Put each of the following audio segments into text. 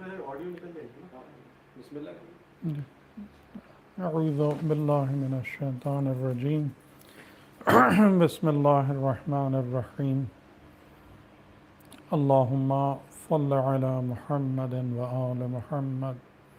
اعوذ باللہ من الشیطان الرجیم بسم اللہ الرحمن الرحیم اللہم صل علی محمد و آل محمد۔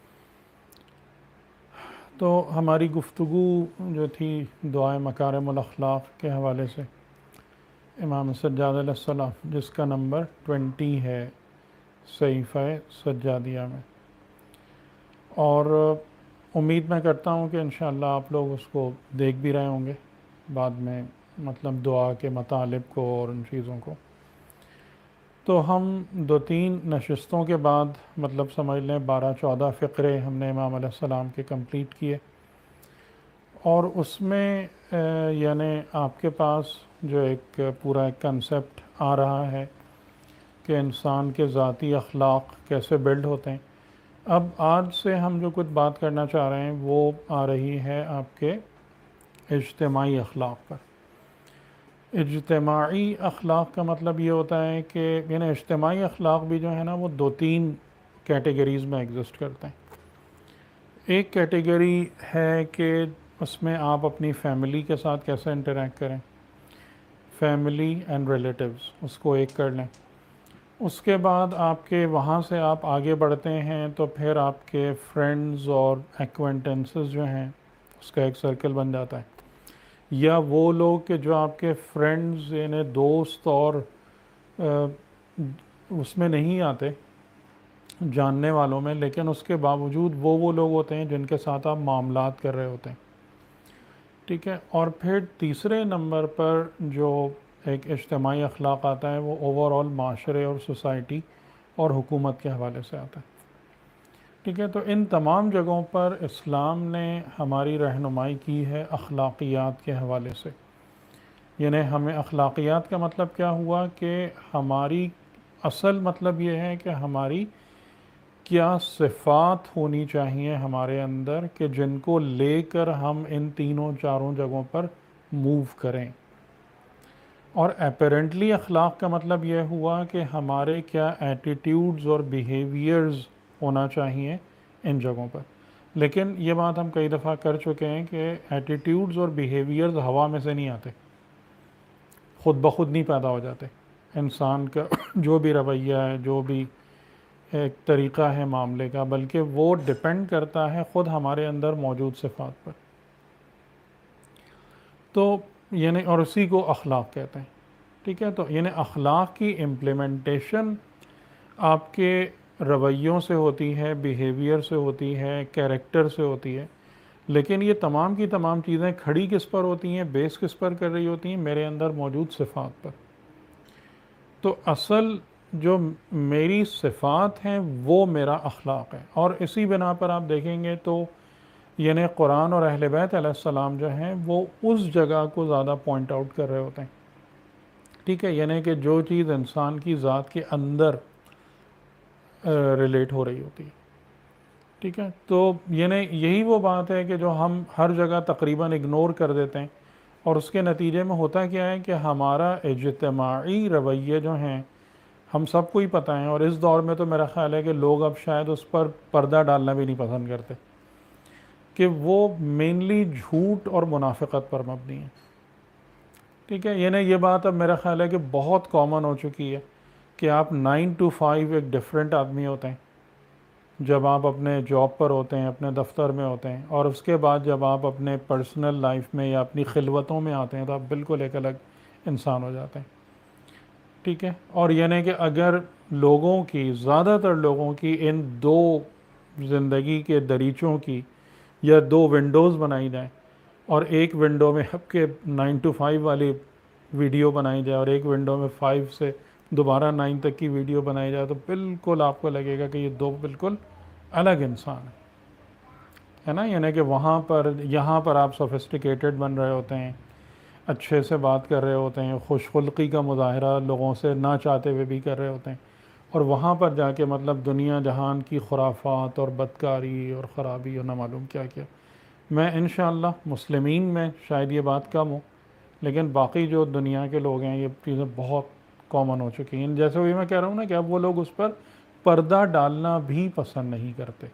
تو ہماری گفتگو جو تھی دعائے مکارم الاخلاق کے حوالے سے امام سجاد علیہ السلام، جس کا نمبر 20 ہے صحیفہ سجادیہ میں، اور امید میں کرتا ہوں کہ انشاءاللہ آپ لوگ اس کو دیکھ بھی رہے ہوں گے بعد میں، مطلب دعا کے مطالب کو اور ان چیزوں کو۔ تو ہم 2-3 نشستوں کے بعد، مطلب سمجھ لیں 12-14 فقرے ہم نے امام علیہ السلام کے کمپلیٹ کیے، اور اس میں یعنی آپ کے پاس جو ایک پورا ایک کنسپٹ آ رہا ہے کہ انسان کے ذاتی اخلاق کیسے بلڈ ہوتے ہیں۔ اب آج سے ہم جو کچھ بات کرنا چاہ رہے ہیں وہ آ رہی ہے آپ کے اجتماعی اخلاق پر۔ اجتماعی اخلاق کا مطلب یہ ہوتا ہے کہ یعنی اجتماعی اخلاق بھی جو ہے نا وہ 2-3 کیٹیگریز میں ایگزسٹ کرتے ہیں۔ ایک کیٹیگری ہے کہ اس میں آپ اپنی فیملی کے ساتھ کیسے انٹریکٹ کریں، فیملی اینڈ ریلیٹیوز، اس کو ایک کر لیں۔ اس کے بعد آپ کے وہاں سے آپ آگے بڑھتے ہیں تو پھر آپ کے فرینڈز اور ایکوینٹنسز جو ہیں اس کا ایک سرکل بن جاتا ہے، یا وہ لوگ کہ جو آپ کے فرینڈز یعنی دوست اور اس میں نہیں آتے جاننے والوں میں، لیکن اس کے باوجود وہ لوگ ہوتے ہیں جن کے ساتھ آپ معاملات کر رہے ہوتے ہیں، ٹھیک ہے۔ اور پھر تیسرے نمبر پر جو ایک اجتماعی اخلاق آتا ہے وہ اوور آل معاشرے اور سوسائٹی اور حکومت کے حوالے سے آتا ہے، ٹھیک ہے۔ تو ان تمام جگہوں پر اسلام نے ہماری رہنمائی کی ہے اخلاقیات کے حوالے سے۔ یعنی ہمیں اخلاقیات کا مطلب کیا ہوا کہ ہماری اصل مطلب یہ ہے کہ ہماری کیا صفات ہونی چاہیے ہمارے اندر کہ جن کو لے کر ہم ان 3-4 جگہوں پر موو کریں۔ اور اپیرنٹلی اخلاق کا مطلب یہ ہوا کہ ہمارے کیا ایٹیٹیوڈز اور بیہیویئرز ہونا چاہیے ان جگہوں پر۔ لیکن یہ بات ہم کئی دفعہ کر چکے ہیں کہ ایٹیٹیوڈز اور بیہیویئرز ہوا میں سے نہیں آتے، خود بخود نہیں پیدا ہو جاتے۔ انسان کا جو بھی رویہ ہے، جو بھی ایک طریقہ ہے معاملے کا، بلکہ وہ ڈپینڈ کرتا ہے خود ہمارے اندر موجود صفات پر۔ تو یعنی اور اسی کو اخلاق کہتے ہیں، ٹھیک ہے۔ تو یعنی اخلاق کی امپلیمنٹیشن آپ کے رویوں سے ہوتی ہے، بیہیویئر سے ہوتی ہے، کیریکٹر سے ہوتی ہے، لیکن یہ تمام کی تمام چیزیں کھڑی کس پر ہوتی ہیں، بیس کس پر کر رہی ہوتی ہیں؟ میرے اندر موجود صفات پر۔ تو اصل جو میری صفات ہیں وہ میرا اخلاق ہے، اور اسی بنا پر آپ دیکھیں گے تو یعنی قرآن اور اہل بیت علیہ السلام جو ہیں وہ اس جگہ کو زیادہ پوائنٹ آؤٹ کر رہے ہوتے ہیں، ٹھیک ہے۔ یعنی کہ جو چیز انسان کی ذات کے اندر ریلیٹ ہو رہی ہوتی ہے، ٹھیک ہے۔ تو یعنی یہی وہ بات ہے کہ جو ہم ہر جگہ تقریباً اگنور کر دیتے ہیں، اور اس کے نتیجے میں ہوتا کیا ہے کہ ہمارا اجتماعی رویے جو ہیں ہم سب کو ہی پتہ ہیں، اور اس دور میں تو میرا خیال ہے کہ لوگ اب شاید اس پر پردہ ڈالنا بھی نہیں پسند کرتے، کہ وہ مینلی جھوٹ اور منافقت پر مبنی ہے، ٹھیک ہے۔ یعنی یہ بات اب میرا خیال ہے کہ بہت کامن ہو چکی ہے کہ آپ 9 to 5 ایک ڈیفرنٹ آدمی ہوتے ہیں جب آپ اپنے جاب پر ہوتے ہیں، اپنے دفتر میں ہوتے ہیں، اور اس کے بعد جب آپ اپنے پرسنل لائف میں یا اپنی خلوتوں میں آتے ہیں تو آپ بالکل ایک الگ انسان ہو جاتے ہیں، ٹھیک ہے۔ اور یعنی کہ اگر لوگوں کی، زیادہ تر لوگوں کی ان 2 زندگی کے دریچوں کی یا 2 ونڈوز بنائی جائیں، اور ایک ونڈو میں آپ کے 9 to 5 والی ویڈیو بنائی جائے اور ایک ونڈو میں 5 سے دوبارہ 9 تک کی ویڈیو بنائی جائے، تو بالکل آپ کو لگے گا کہ یہ 2 بالکل الگ انسان ہے نا۔ یعنی کہ وہاں پر، یہاں پر آپ سوفسٹیکیٹڈ بن رہے ہوتے ہیں، اچھے سے بات کر رہے ہوتے ہیں، خوش خلقی کا مظاہرہ لوگوں سے نہ چاہتے ہوئے بھی کر رہے ہوتے ہیں، اور وہاں پر جا کے مطلب دنیا جہان کی خرافات اور بدکاری اور خرابی اور نہ معلوم کیا کیا۔ میں انشاءاللہ مسلمین میں شاید یہ بات کم ہو، لیکن باقی جو دنیا کے لوگ ہیں یہ چیزیں بہت کامن ہو چکی ہیں۔ جیسے وہی میں کہہ رہا ہوں نا کہ اب وہ لوگ اس پر پردہ ڈالنا بھی پسند نہیں کرتے۔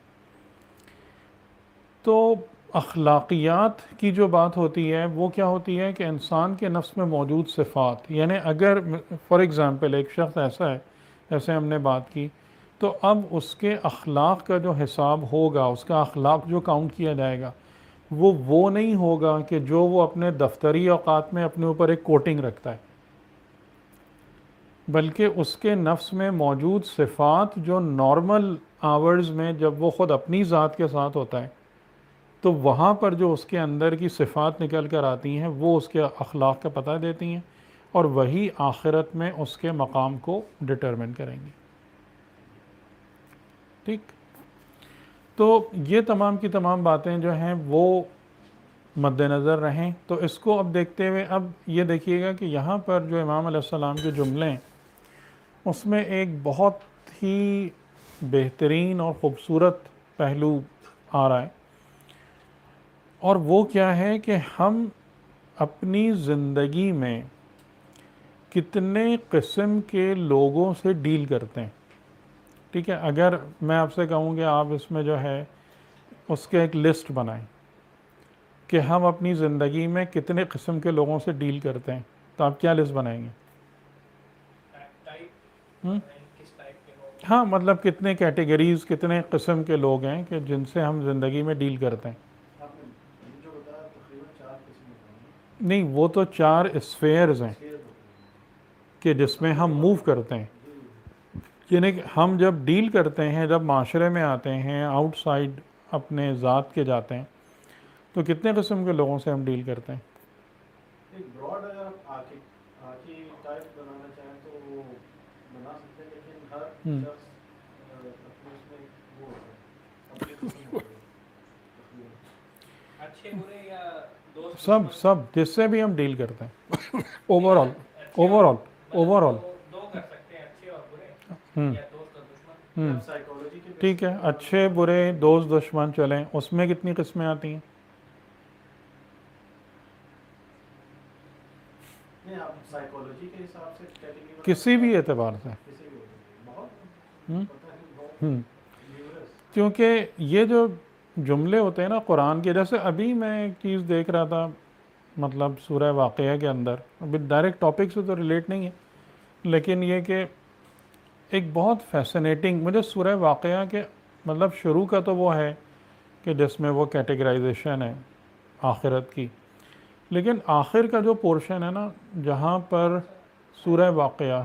تو اخلاقیات کی جو بات ہوتی ہے وہ کیا ہوتی ہے کہ انسان کے نفس میں موجود صفات، یعنی اگر فار ایگزامپل ایک شخص ایسا ہے، جیسے ہم نے بات کی، تو اب اس کے اخلاق کا جو حساب ہوگا، اس کا اخلاق جو کاؤنٹ کیا جائے گا، وہ نہیں ہوگا کہ جو وہ اپنے دفتری اوقات میں اپنے اوپر ایک کوٹنگ رکھتا ہے، بلکہ اس کے نفس میں موجود صفات جو نارمل آورز میں جب وہ خود اپنی ذات کے ساتھ ہوتا ہے، تو وہاں پر جو اس کے اندر کی صفات نکل کر آتی ہیں وہ اس کے اخلاق کا پتہ دیتی ہیں، اور وہی آخرت میں اس کے مقام کو ڈٹرمن کریں گے۔ ٹھیک، تو یہ تمام کی تمام باتیں جو ہیں وہ مد نظر رہیں۔ تو اس کو اب دیکھتے ہوئے اب یہ دیکھیے گا کہ یہاں پر جو امام علیہ السلام کے جملے ہیں اس میں ایک بہت ہی بہترین اور خوبصورت پہلو آ رہا ہے، اور وہ کیا ہے کہ ہم اپنی زندگی میں کتنے قسم کے لوگوں سے ڈیل کرتے ہیں۔ ٹھیک ہے، اگر میں آپ سے کہوں کہ آپ اس میں جو ہے اس کے ایک لسٹ بنائیں کہ ہم اپنی زندگی میں کتنے قسم کے لوگوں سے ڈیل کرتے ہیں، تو آپ کیا لسٹ بنائیں گے؟ ہاں، مطلب کتنے کیٹیگریز، کتنے قسم کے لوگ ہیں کہ جن سے ہم زندگی میں ڈیل کرتے ہیں۔ نہیں، وہ تو 4 اسفیئرز ہیں کہ جس میں ہم موو کرتے ہیں، یعنی کہ ہم جب ڈیل کرتے ہیں، جب معاشرے میں آتے ہیں، آؤٹ سائڈ اپنے ذات کے جاتے ہیں، تو کتنے قسم کے لوگوں سے ہم ڈیل کرتے ہیں؟ ایک براڈ اگر آپ آخری ٹائپ بنانا چاہیں تو وہ بنا سکتے ہیں، لیکن ہر شخص اپنے اس میں وہ ہوتا ہے، اچھے برے یا دوست، سب جس سے بھی ہم ڈیل کرتے ہیں، اوور آل دو کر سکتے ہیں، اچھے اور برے، یا دوست اور دشمن، سائیکالوجی کے۔ ٹھیک ہے، اچھے برے دوست دشمن چلیں، اس میں کتنی قسمیں آتی ہیں؟ سائیکالوجی کے حساب سے کسی بھی اعتبار سے، کیونکہ یہ جو جملے ہوتے ہیں نا قرآن کے، جیسے ابھی میں ایک چیز دیکھ رہا تھا، مطلب سورہ واقعہ کے اندر، ابھی ڈائریکٹ ٹاپک سے تو ریلیٹ نہیں ہے، لیکن یہ کہ ایک بہت فیسنیٹنگ، مجھے سورہ واقعہ کے مطلب شروع کا تو وہ ہے کہ جس میں وہ کیٹیگرائزیشن ہے آخرت کی، لیکن آخر کا جو پورشن ہے نا جہاں پر سورہ واقعہ،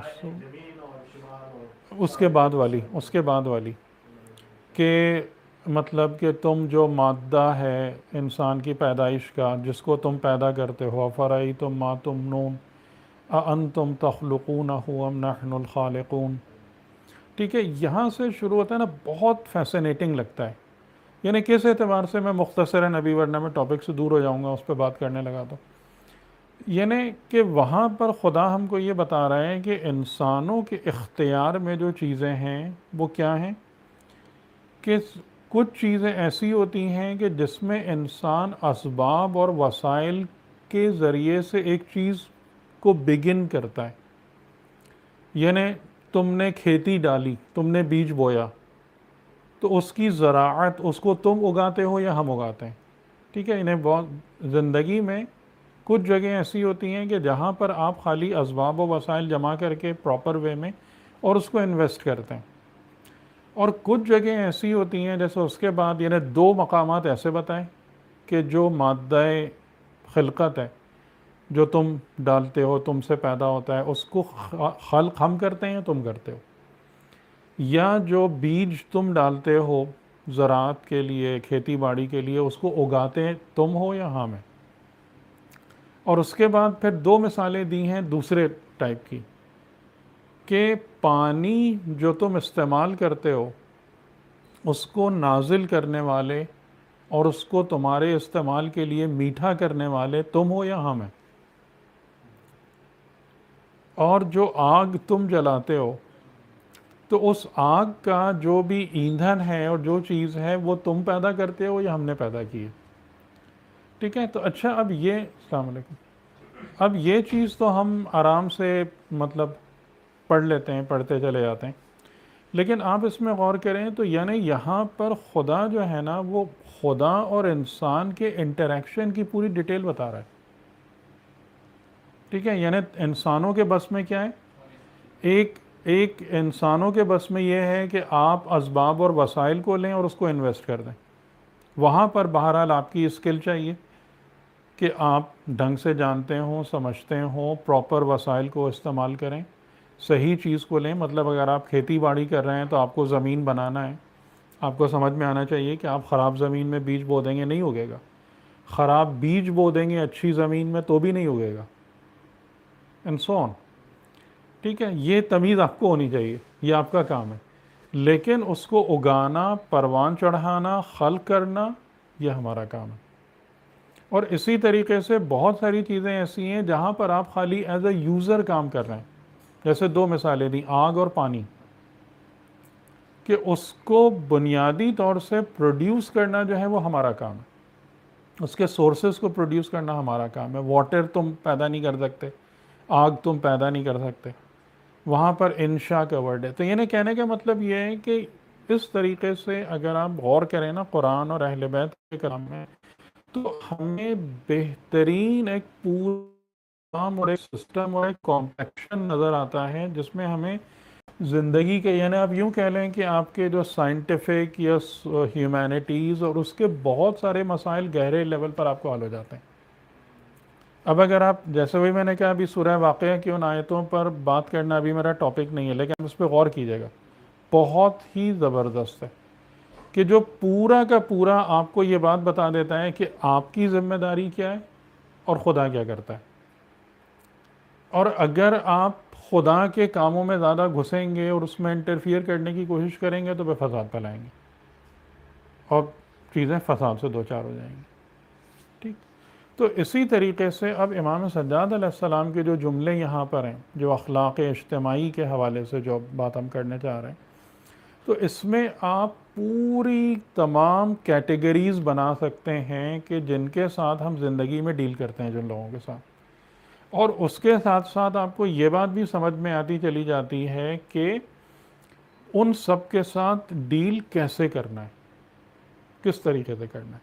اس کے بعد والی کہ مطلب کہ تم جو مادہ ہے انسان کی پیدائش کا، جس کو تم پیدا کرتے ہو، افرأیتم ما تمنون اانتم تخلقونہ ام نحن الخالقون، ٹھیک ہے، یہاں سے شروع ہوتا ہے نا، بہت فیسنیٹنگ لگتا ہے، یعنی کس اعتبار سے، میں مختصراً ابھی ورنہ میں ٹاپک سے دور ہو جاؤں گا اس پہ بات کرنے لگا، تو یعنی کہ وہاں پر خدا ہم کو یہ بتا رہا ہے کہ انسانوں کے اختیار میں جو چیزیں ہیں وہ کیا ہیں، کہ کچھ چیزیں ایسی ہوتی ہیں کہ جس میں انسان اسباب اور وسائل کے ذریعے سے ایک چیز کو بگن کرتا ہے، یعنی تم نے کھیتی ڈالی، تم نے بیج بویا، تو اس کی زراعت، اس کو تم اگاتے ہو یا ہم اگاتے ہیں، ٹھیک ہے، انہیں بہت زندگی میں کچھ جگہیں ایسی ہوتی ہیں کہ جہاں پر آپ خالی اسباب و وسائل جمع کر کے پراپر وے میں اور اس کو انویسٹ کرتے ہیں، اور کچھ جگہیں ایسی ہوتی ہیں جیسے اس کے بعد، یعنی 2 مقامات ایسے بتائیں کہ جو مادہ خلقت ہے، جو تم ڈالتے ہو، تم سے پیدا ہوتا ہے، اس کو خلق ہم کرتے ہیں، تم کرتے ہو، یا جو بیج تم ڈالتے ہو زراعت کے لیے، کھیتی باڑی کے لیے، اس کو اگاتے تم ہو یا ہم ہیں۔ اور اس کے بعد پھر 2 مثالیں دی ہیں دوسرے ٹائپ کی، کہ پانی جو تم استعمال کرتے ہو اس کو نازل کرنے والے اور اس کو تمہارے استعمال کے لیے میٹھا کرنے والے تم ہو یا ہم ہیں، اور جو آگ تم جلاتے ہو تو اس آگ کا جو بھی ایندھن ہے اور جو چیز ہے وہ تم پیدا کرتے ہو یا ہم نے پیدا کی ہے، ٹھیک ہے۔ تو اچھا، اب یہ السلام علیکم، اب یہ چیز تو ہم آرام سے مطلب پڑھ لیتے ہیں، پڑھتے چلے جاتے ہیں، لیکن آپ اس میں غور کریں تو یعنی یہاں پر خدا جو ہے نا وہ خدا اور انسان کے انٹریکشن کی پوری ڈیٹیل بتا رہا ہے، ٹھیک ہے؟ یعنی انسانوں کے بس میں کیا ہے، ایک انسانوں کے بس میں یہ ہے کہ آپ اسباب اور وسائل کو لیں اور اس کو انویسٹ کر دیں، وہاں پر بہرحال آپ کی اسکل چاہیے کہ آپ ڈھنگ سے جانتے ہوں، سمجھتے ہوں، پراپر وسائل کو استعمال کریں، صحیح چیز کو لیں۔ مطلب اگر آپ کھیتی باڑی کر رہے ہیں تو آپ کو زمین بنانا ہے، آپ کو سمجھ میں آنا چاہیے کہ آپ خراب زمین میں بیج بو دیں گے نہیں اگے گا، خراب بیج بو دیں گے اچھی زمین میں تو بھی نہیں اگے گا، اینڈ سو آن، ٹھیک ہے؟ یہ تمیز آپ کو ہونی چاہیے، یہ آپ کا کام ہے، لیکن اس کو اگانا، پروان چڑھانا، خلق کرنا، یہ ہمارا کام ہے۔ اور اسی طریقے سے بہت ساری چیزیں ایسی ہیں جہاں پر آپ خالی ایز اے یوزر کام کر رہے ہیں، جیسے دو مثالیں دیں، آگ اور پانی، کہ اس کو بنیادی طور سے پروڈیوس کرنا جو ہے وہ ہمارا کام ہے، اس کے سورسز کو پروڈیوس کرنا ہمارا کام ہے۔ واٹر تم پیدا نہیں کر سکتے، آگ تم پیدا نہیں کر سکتے، وہاں پر انشاء کا ورڈ ہے۔ تو یہ کہنے کا مطلب یہ ہے کہ اس طریقے سے اگر آپ غور کریں نا قرآن اور اہل بیت کے کلام میں، تو ہمیں بہترین ایک پورا اور ایک سسٹم اور ایک کمپلیکشن نظر آتا ہے جس میں ہمیں زندگی کے، یعنی آپ یوں کہہ لیں کہ آپ کے جو سائنٹیفک یا ہیومینٹیز اور اس کے بہت سارے مسائل گہرے لیول پر آپ کو حل ہو جاتے ہیں۔ اب اگر آپ، جیسے بھی میں نے کہا ابھی سورہ واقعہ کی ان آیتوں پر بات کرنا ابھی میرا ٹاپک نہیں ہے، لیکن اس پہ غور کیجیے گا، بہت ہی زبردست ہے کہ جو پورا کا پورا آپ کو یہ بات بتا دیتا ہے کہ آپ کی ذمہ داری کیا ہے اور خدا کیا کرتا ہے۔ اور اگر آپ خدا کے کاموں میں زیادہ گھسیں گے اور اس میں انٹرفیئر کرنے کی کوشش کریں گے تو وہ فساد پھیلائیں گے اور چیزیں فساد سے دوچار ہو جائیں گی، ٹھیک؟ تو اسی طریقے سے اب امام سجاد علیہ السلام کے جو جملے یہاں پر ہیں، جو اخلاق اجتماعی کے حوالے سے جو بات ہم کرنے چاہ رہے ہیں، تو اس میں آپ پوری تمام کیٹیگریز بنا سکتے ہیں کہ جن کے ساتھ ہم زندگی میں ڈیل کرتے ہیں، جن لوگوں کے ساتھ، اور اس کے ساتھ ساتھ آپ کو یہ بات بھی سمجھ میں آتی چلی جاتی ہے کہ ان سب کے ساتھ ڈیل کیسے کرنا ہے، کس طریقے سے کرنا ہے۔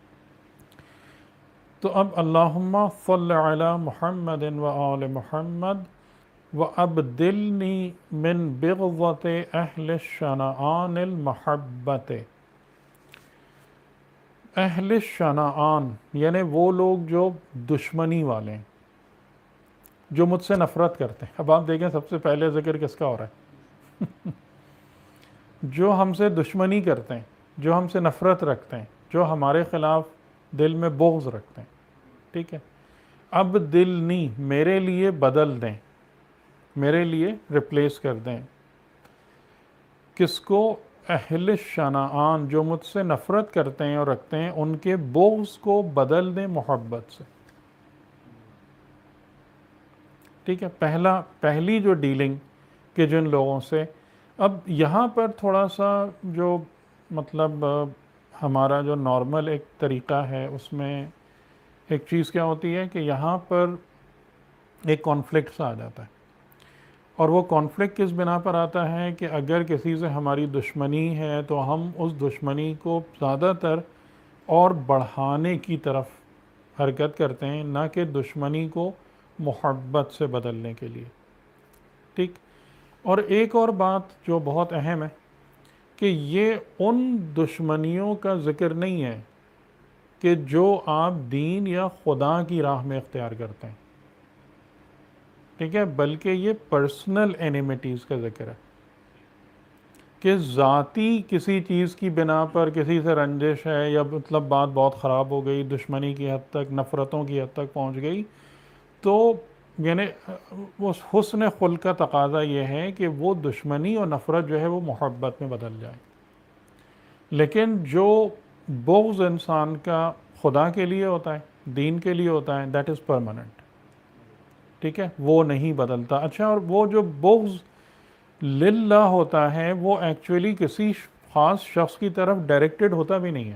تو اب اللہم صل علی محمد و آل محمد وَأَبْدِلْنِي مِن بِغْضَةِ أَهْلِ الشَّنَآنِ الْمَحَبَّةِ۔ اہل شنعان یعنی وہ لوگ جو دشمنی والے ہیں، جو مجھ سے نفرت کرتے ہیں۔ اب آپ دیکھیں سب سے پہلے ذکر کس کا ہو رہا ہے؟ جو ہم سے دشمنی کرتے ہیں، جو ہم سے نفرت رکھتے ہیں، جو ہمارے خلاف دل میں بغض رکھتے ہیں، ٹھیک ہے؟ اب دل نہیں، میرے لیے بدل دیں، میرے لیے ریپلیس کر دیں، کس کو؟ اہل شنعان، جو مجھ سے نفرت کرتے ہیں اور رکھتے ہیں، ان کے بغض کو بدل دیں محبت سے، ٹھیک ہے؟ پہلی جو ڈیلنگ کہ جن لوگوں سے، اب یہاں پر تھوڑا سا جو مطلب ہمارا جو نارمل ایک طریقہ ہے، اس میں ایک چیز کیا ہوتی ہے کہ یہاں پر ایک کانفلکٹ سا آ جاتا ہے، اور وہ کانفلکٹ کس بنا پر آتا ہے کہ اگر کسی سے ہماری دشمنی ہے تو ہم اس دشمنی کو زیادہ تر اور بڑھانے کی طرف حرکت کرتے ہیں، نہ کہ دشمنی کو محبت سے بدلنے کے لیے، ٹھیک؟ اور ایک اور بات جو بہت اہم ہے کہ یہ ان دشمنیوں کا ذکر نہیں ہے کہ جو آپ دین یا خدا کی راہ میں اختیار کرتے ہیں، ٹھیک ہے؟ بلکہ یہ پرسنل اینیمیٹیز کا ذکر ہے کہ ذاتی کسی چیز کی بنا پر کسی سے رنجش ہے، یا مطلب بات بہت خراب ہو گئی، دشمنی کی حد تک، نفرتوں کی حد تک پہنچ گئی، تو یعنی وہ حسن خلق کا تقاضا یہ ہے کہ وہ دشمنی اور نفرت جو ہے وہ محبت میں بدل جائے۔ لیکن جو بغض انسان کا خدا کے لیے ہوتا ہے، دین کے لیے ہوتا ہے، دیٹ از پرماننٹ، ٹھیک ہے؟ وہ نہیں بدلتا۔ اچھا، اور وہ جو بغض للہ ہوتا ہے وہ ایکچولی کسی خاص شخص کی طرف ڈائریکٹڈ ہوتا بھی نہیں ہے،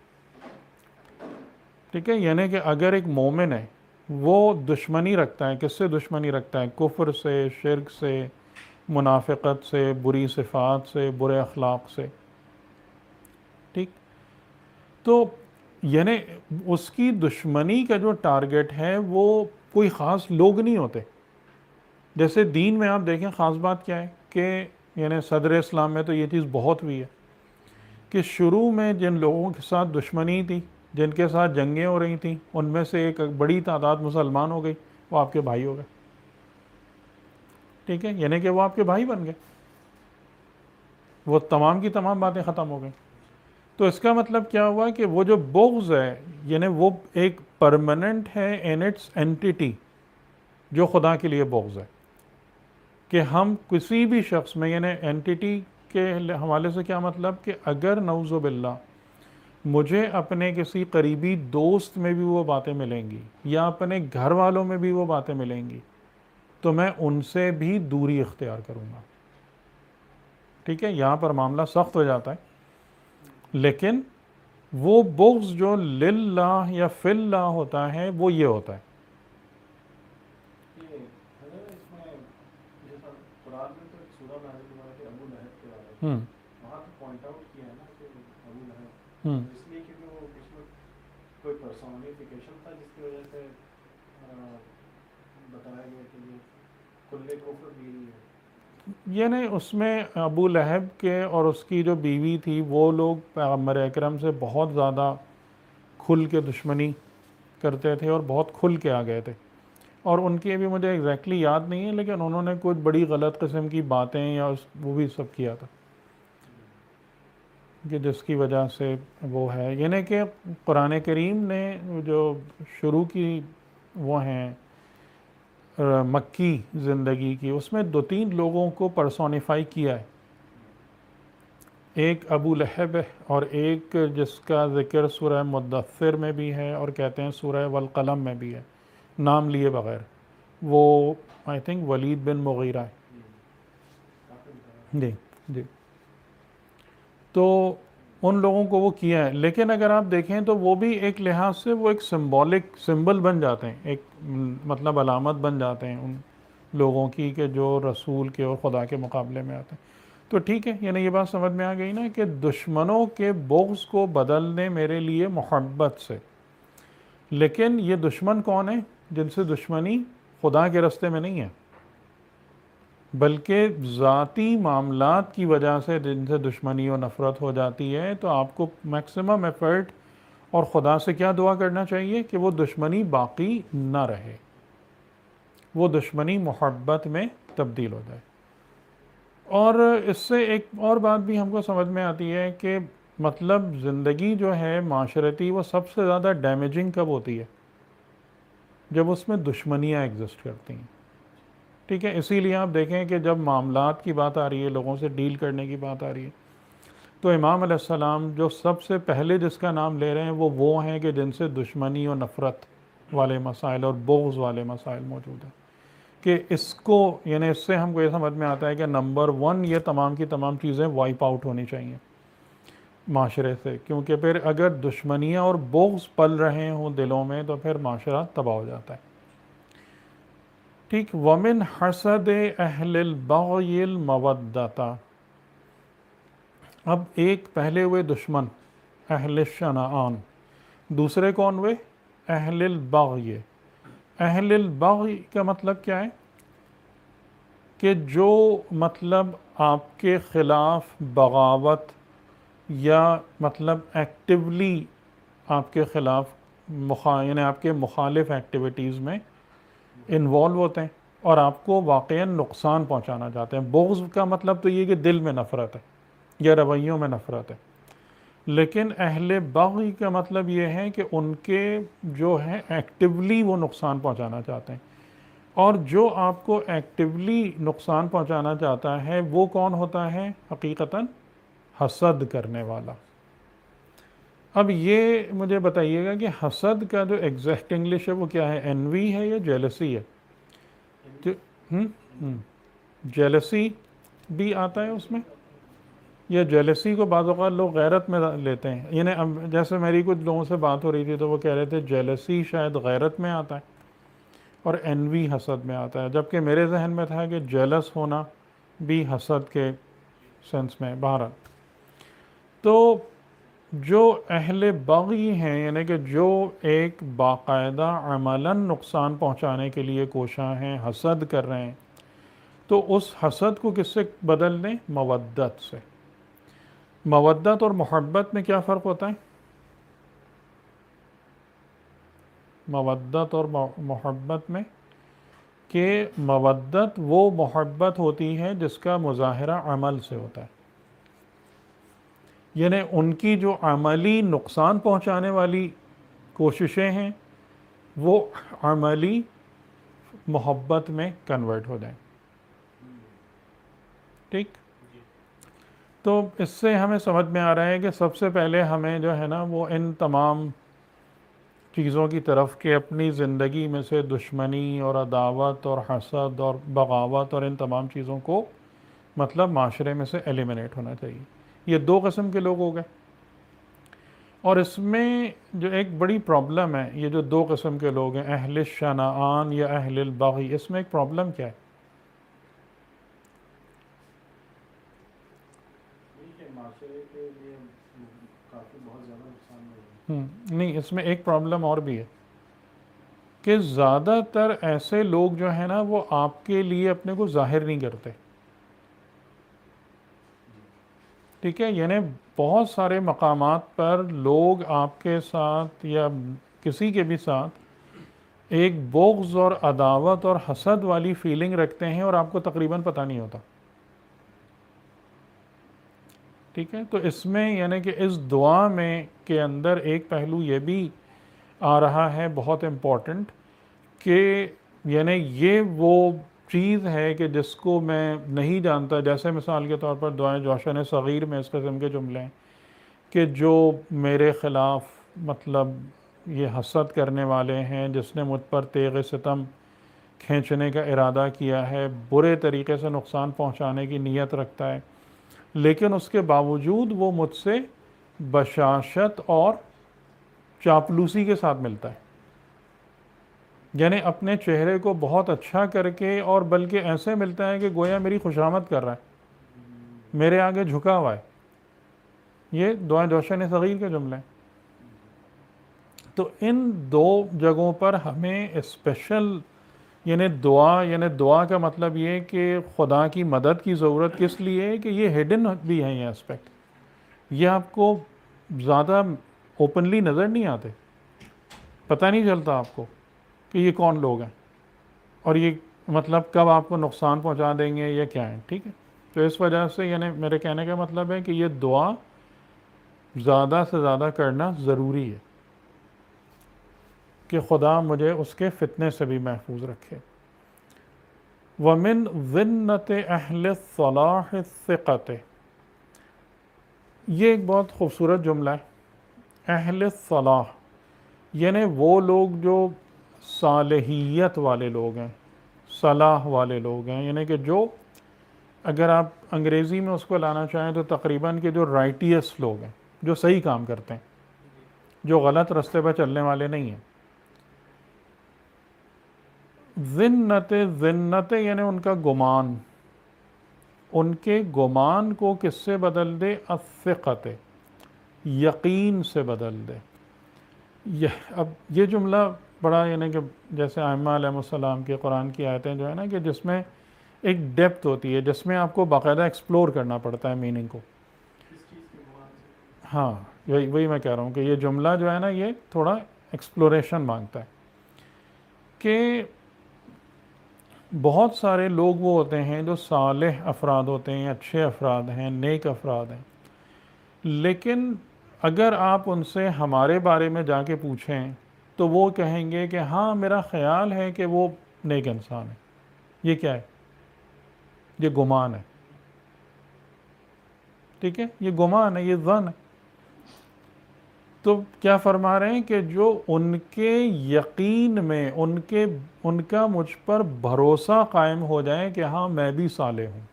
ٹھیک ہے؟ یعنی کہ اگر ایک مومن ہے وہ دشمنی رکھتا ہے، کس سے دشمنی رکھتا ہے؟ کفر سے، شرک سے، منافقت سے، بری صفات سے، برے اخلاق سے. ٹھیک، تو یعنی اس کی دشمنی کا جو ٹارگٹ ہے وہ کوئی خاص لوگ نہیں ہوتے. جیسے دین میں آپ دیکھیں خاص بات کیا ہے کہ یعنی صدر اسلام میں تو یہ چیز بہت ہوئی ہے کہ شروع میں جن لوگوں کے ساتھ دشمنی تھی، جن کے ساتھ جنگیں ہو رہی تھیں، ان میں سے ایک بڑی تعداد مسلمان ہو گئی، وہ آپ کے بھائی ہو گئے. ٹھیک ہے، یعنی کہ وہ آپ کے بھائی بن گئے، وہ تمام کی تمام باتیں ختم ہو گئیں. تو اس کا مطلب کیا ہوا کہ وہ جو بغض ہے یعنی وہ ایک پرماننٹ ہے ان اٹس اینٹیٹی، جو خدا کے لیے بغض ہے کہ ہم کسی بھی شخص میں، یعنی اینٹیٹی کے حوالے سے کیا مطلب کہ اگر نعوذ باللہ مجھے اپنے کسی قریبی دوست میں بھی وہ باتیں ملیں گی یا اپنے گھر والوں میں بھی وہ باتیں ملیں گی تو میں ان سے بھی دوری اختیار کروں گا. ٹھیک ہے، یہاں پر معاملہ سخت ہو جاتا ہے، لیکن وہ بغض جو للہ یا فی اللہ ہوتا ہے وہ یہ ہوتا ہے. یہ ہے نا اس میں جیسا قرآن میں تو ایک سورہ نازل ہوا ہے کہ ابو لہب کے بارے میں، ہم وہاں تو پوائنٹ آؤٹ کیا ہے نا کہ ابو لہب ہم اس لیے کیونکہ وہ اس میں کوئی پرسونیفیکیشن تھا جس کی وجہ سے بتایا گیا کہ یہ کلے کفر بیوی ہے. یعنی اس میں ابو لہب کے اور اس کی جو بیوی تھی وہ لوگ پیغمبر اکرم سے بہت زیادہ کھل کے دشمنی کرتے تھے اور بہت کھل کے آ گئے تھے، اور ان کی ابھی مجھے ایگزیکٹلی یاد نہیں ہے لیکن انہوں نے کچھ بڑی غلط قسم کی باتیں یا وہ بھی سب کیا تھا کہ جس کی وجہ سے وہ ہے. یعنی کہ قرآن کریم نے جو شروع کی وہ ہیں مکی زندگی کی، اس میں 2-3 لوگوں کو پرسونیفائی کیا ہے. ایک ابو لہب ہے اور ایک جس کا ذکر سورہ مدثر میں بھی ہے اور کہتے ہیں سورہ والقلم میں بھی ہے نام لیے بغیر، وہ آئی تھنک ولید بن مغیرہ ہے. جی جی، تو ان لوگوں کو وہ کیا ہے، لیکن اگر آپ دیکھیں تو وہ بھی ایک لحاظ سے وہ ایک سمبولک سمبل بن جاتے ہیں، ایک مطلب علامت بن جاتے ہیں ان لوگوں کی کہ جو رسول کے اور خدا کے مقابلے میں آتے ہیں. تو ٹھیک ہے، یعنی یہ بات سمجھ میں آ گئی نا کہ دشمنوں کے بغض کو بدل دیں میرے لیے محبت سے. لیکن یہ دشمن کون ہیں جن سے دشمنی خدا کے راستے میں نہیں ہے، بلکہ ذاتی معاملات کی وجہ سے جن سے دشمنی و نفرت ہو جاتی ہے. تو آپ کو میکسیمم ایفرٹ اور خدا سے کیا دعا کرنا چاہیے کہ وہ دشمنی باقی نہ رہے، وہ دشمنی محبت میں تبدیل ہو جائے. اور اس سے ایک اور بات بھی ہم کو سمجھ میں آتی ہے کہ مطلب زندگی جو ہے معاشرتی وہ سب سے زیادہ ڈیمیجنگ کب ہوتی ہے؟ جب اس میں دشمنیاں ایگزسٹ کرتی ہیں. ٹھیک ہے، اسی لیے آپ دیکھیں کہ جب معاملات کی بات آ رہی ہے، لوگوں سے ڈیل کرنے کی بات آ رہی ہے، تو امام علیہ السلام جو سب سے پہلے جس کا نام لے رہے ہیں وہ ہیں کہ جن سے دشمنی اور نفرت والے مسائل اور بغض والے مسائل موجود ہیں، کہ اس کو یعنی اس سے ہم کو یہ سمجھ میں آتا ہے کہ نمبر 1 یہ تمام کی تمام چیزیں وائپ آؤٹ ہونی چاہیے معاشرے سے، کیونکہ پھر اگر دشمنیاں اور بغض پل رہے ہوں دلوں میں تو پھر معاشرہ تباہ ہو جاتا ہے. ٹھیک، وَمِنْ حَسَدِ أَهْلِ الْبَغْيِ الْمَوَدَّةَ. اب ایک پہلے ہوئے دشمن اہل شنعان، دوسرے کون ہوئے؟ اہل البغی. اہل البغی کا مطلب کیا ہے کہ جو مطلب آپ کے خلاف بغاوت یا مطلب ایکٹیولی آپ کے خلاف یعنی آپ کے مخالف ایکٹیویٹیز میں انوالو ہوتے ہیں اور آپ کو واقعاً نقصان پہنچانا چاہتے ہیں. بغض کا مطلب تو یہ کہ دل میں نفرت ہے یا رویوں میں نفرت ہے، لیکن اہل بغی کا مطلب یہ ہے کہ ان کے جو ہے ایکٹیولی وہ نقصان پہنچانا چاہتے ہیں. اور جو آپ کو ایکٹیولی نقصان پہنچانا چاہتا ہے وہ کون ہوتا ہے؟ حقیقتاً حسد کرنے والا. اب یہ مجھے بتائیے گا کہ حسد کا جو ایگزیکٹ انگلش ہے وہ کیا ہے؟ انوی ہے یا جیلسی ہے؟ جیلسی بھی آتا ہے اس میں، یا جیلسی کو بعض اوقات لوگ غیرت میں لیتے ہیں. یعنی اب جیسے میری کچھ لوگوں سے بات ہو رہی تھی تو وہ کہہ رہے تھے جیلسی شاید غیرت میں آتا ہے اور انوی حسد میں آتا ہے، جبکہ میرے ذہن میں تھا کہ جیلس ہونا بھی حسد کے سینس میں بہرحال. تو جو اہل بغی ہیں یعنی کہ جو ایک باقاعدہ عملاً نقصان پہنچانے کے لیے کوشاں ہیں، حسد کر رہے ہیں، تو اس حسد کو کس سے بدل دیں؟ مودت سے. مودت اور محبت میں کیا فرق ہوتا ہے؟ مودت اور محبت میں کہ مودت وہ محبت ہوتی ہے جس کا مظاہرہ عمل سے ہوتا ہے، یعنی ان کی جو عملی نقصان پہنچانے والی کوششیں ہیں وہ عملی محبت میں کنورٹ ہو جائیں. ٹھیک؟ تو اس سے ہمیں سمجھ میں آ رہا ہے کہ سب سے پہلے ہمیں جو ہے نا وہ ان تمام چیزوں کی طرف کہ اپنی زندگی میں سے دشمنی اور عداوت اور حسد اور بغاوت اور ان تمام چیزوں کو مطلب معاشرے میں سے ایلیمنیٹ ہونا چاہیے. یہ دو قسم کے لوگ ہو گئے. اور اس میں جو ایک بڑی پرابلم ہے، یہ جو دو قسم کے لوگ ہیں اہل الشنعان یا اہل البغی، اس میں ایک پرابلم کیا ہے؟ معاشرے کے لیے کافی بہت زیادہ نقصان ہو نہیں، اس میں ایک پرابلم اور بھی ہے کہ زیادہ تر ایسے لوگ جو ہیں نا وہ آپ کے لیے اپنے کو ظاہر نہیں کرتے. ٹھیک ہے، یعنی بہت سارے مقامات پر لوگ آپ کے ساتھ یا کسی کے بھی ساتھ ایک بغض اور عداوت اور حسد والی فیلنگ رکھتے ہیں اور آپ کو تقریباً پتہ نہیں ہوتا. ٹھیک ہے، تو اس میں یعنی کہ اس دعا میں کے اندر ایک پہلو یہ بھی آ رہا ہے بہت امپورٹنٹ کہ یعنی یہ وہ چیز ہے کہ جس کو میں نہیں جانتا. جیسے مثال کے طور پر دعائیں جوشن صغیر میں اس قسم کے جملے ہیں کہ جو میرے خلاف مطلب یہ حسد کرنے والے ہیں، جس نے مجھ پر تیغ ستم کھینچنے کا ارادہ کیا ہے، برے طریقے سے نقصان پہنچانے کی نیت رکھتا ہے، لیکن اس کے باوجود وہ مجھ سے بشاشت اور چاپلوسی کے ساتھ ملتا ہے. یعنی اپنے چہرے کو بہت اچھا کر کے اور بلکہ ایسے ملتا ہے کہ گویا میری خوشامد کر رہا ہے، میرے آگے جھکا ہوا ہے. یہ دعائیں جوشن صغیر کے جملے ہیں. تو ان دو جگہوں پر ہمیں اسپیشل یعنی دعا کا مطلب یہ کہ خدا کی مدد کی ضرورت کس لیے ہے کہ یہ ہڈن بھی ہے، یہ اسپیکٹ یہ آپ کو زیادہ اوپنلی نظر نہیں آتے، پتہ نہیں چلتا آپ کو کہ یہ کون لوگ ہیں اور یہ مطلب کب آپ کو نقصان پہنچا دیں گے یا کیا ہے. ٹھیک ہے، تو اس وجہ سے یعنی میرے کہنے کا مطلب ہے کہ یہ دعا زیادہ سے زیادہ کرنا ضروری ہے کہ خدا مجھے اس کے فتنے سے بھی محفوظ رکھے. وَمِن ذِنَّةِ أَهْلِ الصَّلَاحِ الثِّقَةِ، یہ ایک بہت خوبصورت جملہ ہے. اہل الصلاح یعنی وہ لوگ جو صالحیت والے لوگ ہیں، صلاح والے لوگ ہیں، یعنی کہ جو اگر آپ انگریزی میں اس کو لانا چاہیں تو تقریباً کہ جو رائٹیس لوگ ہیں، جو صحیح کام کرتے ہیں، جو غلط رستے پر چلنے والے نہیں ہیں. ذنت یعنی ان کا گمان، ان کے گمان کو کس سے بدل دے؟ الثقت، یقین سے بدل دے. اب یہ جملہ بڑا یعنی کہ جیسے ائمہ علیہ السلام کے قرآن کی آیتیں جو ہے نا کہ جس میں ایک ڈیپتھ ہوتی ہے، جس میں آپ کو باقاعدہ ایکسپلور کرنا پڑتا ہے میننگ کو. ہاں، وہی میں کہہ رہا ہوں کہ یہ جملہ جو ہے نا یہ تھوڑا ایکسپلوریشن مانگتا ہے کہ بہت سارے لوگ وہ ہوتے ہیں جو صالح افراد ہوتے ہیں، اچھے افراد ہیں، نیک افراد ہیں، لیکن اگر آپ ان سے ہمارے بارے میں جا کے پوچھیں تو وہ کہیں گے کہ ہاں میرا خیال ہے کہ وہ نیک انسان ہے. یہ کیا ہے؟ یہ گمان ہے. ٹھیک ہے، یہ گمان ہے، یہ ظن ہے. تو کیا فرما رہے ہیں کہ جو ان کے یقین میں ان کا مجھ پر بھروسہ قائم ہو جائے کہ ہاں میں بھی صالح ہوں.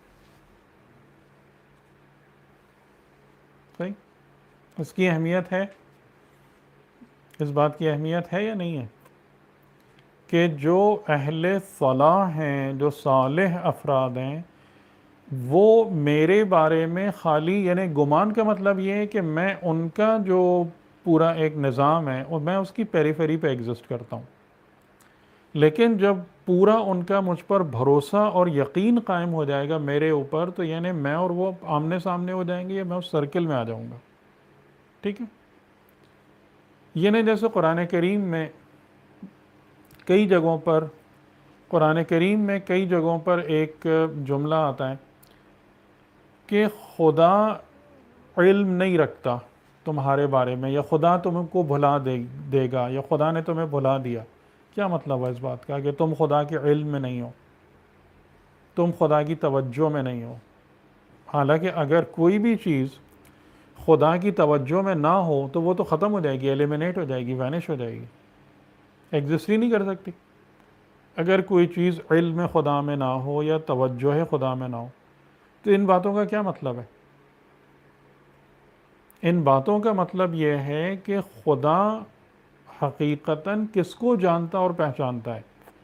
صحیح، اس کی اہمیت ہے، اس بات کی اہمیت ہے یا نہیں ہے کہ جو اہل صلاح ہیں، جو صالح افراد ہیں، وہ میرے بارے میں خالی یعنی گمان کا مطلب یہ ہے کہ میں ان کا جو پورا ایک نظام ہے اور میں اس کی پیریفری پہ ایگزسٹ کرتا ہوں، لیکن جب پورا ان کا مجھ پر بھروسہ اور یقین قائم ہو جائے گا میرے اوپر، تو یعنی میں اور وہ آمنے سامنے ہو جائیں گے یا میں اس سرکل میں آ جاؤں گا. ٹھیک ہے. یعنی جیسے قرآن کریم میں کئی جگہوں پر ایک جملہ آتا ہے کہ خدا علم نہیں رکھتا تمہارے بارے میں، یا خدا تم کو بھلا دے گا، یا خدا نے تمہیں بھلا دیا. کیا مطلب ہے اس بات کا؟ کہ تم خدا کے علم میں نہیں ہو، تم خدا کی توجہ میں نہیں ہو. حالانکہ اگر کوئی بھی چیز خدا کی توجہ میں نہ ہو تو وہ تو ختم ہو جائے گی، ایلیمینیٹ ہو جائے گی، وینش ہو جائے گی، ایگزسٹ ہی نہیں کر سکتی. اگر کوئی چیز علم خدا میں نہ ہو یا توجہ خدا میں نہ ہو، تو ان باتوں کا کیا مطلب ہے؟ ان باتوں کا مطلب یہ ہے کہ خدا حقیقتاً کس کو جانتا اور پہچانتا ہے.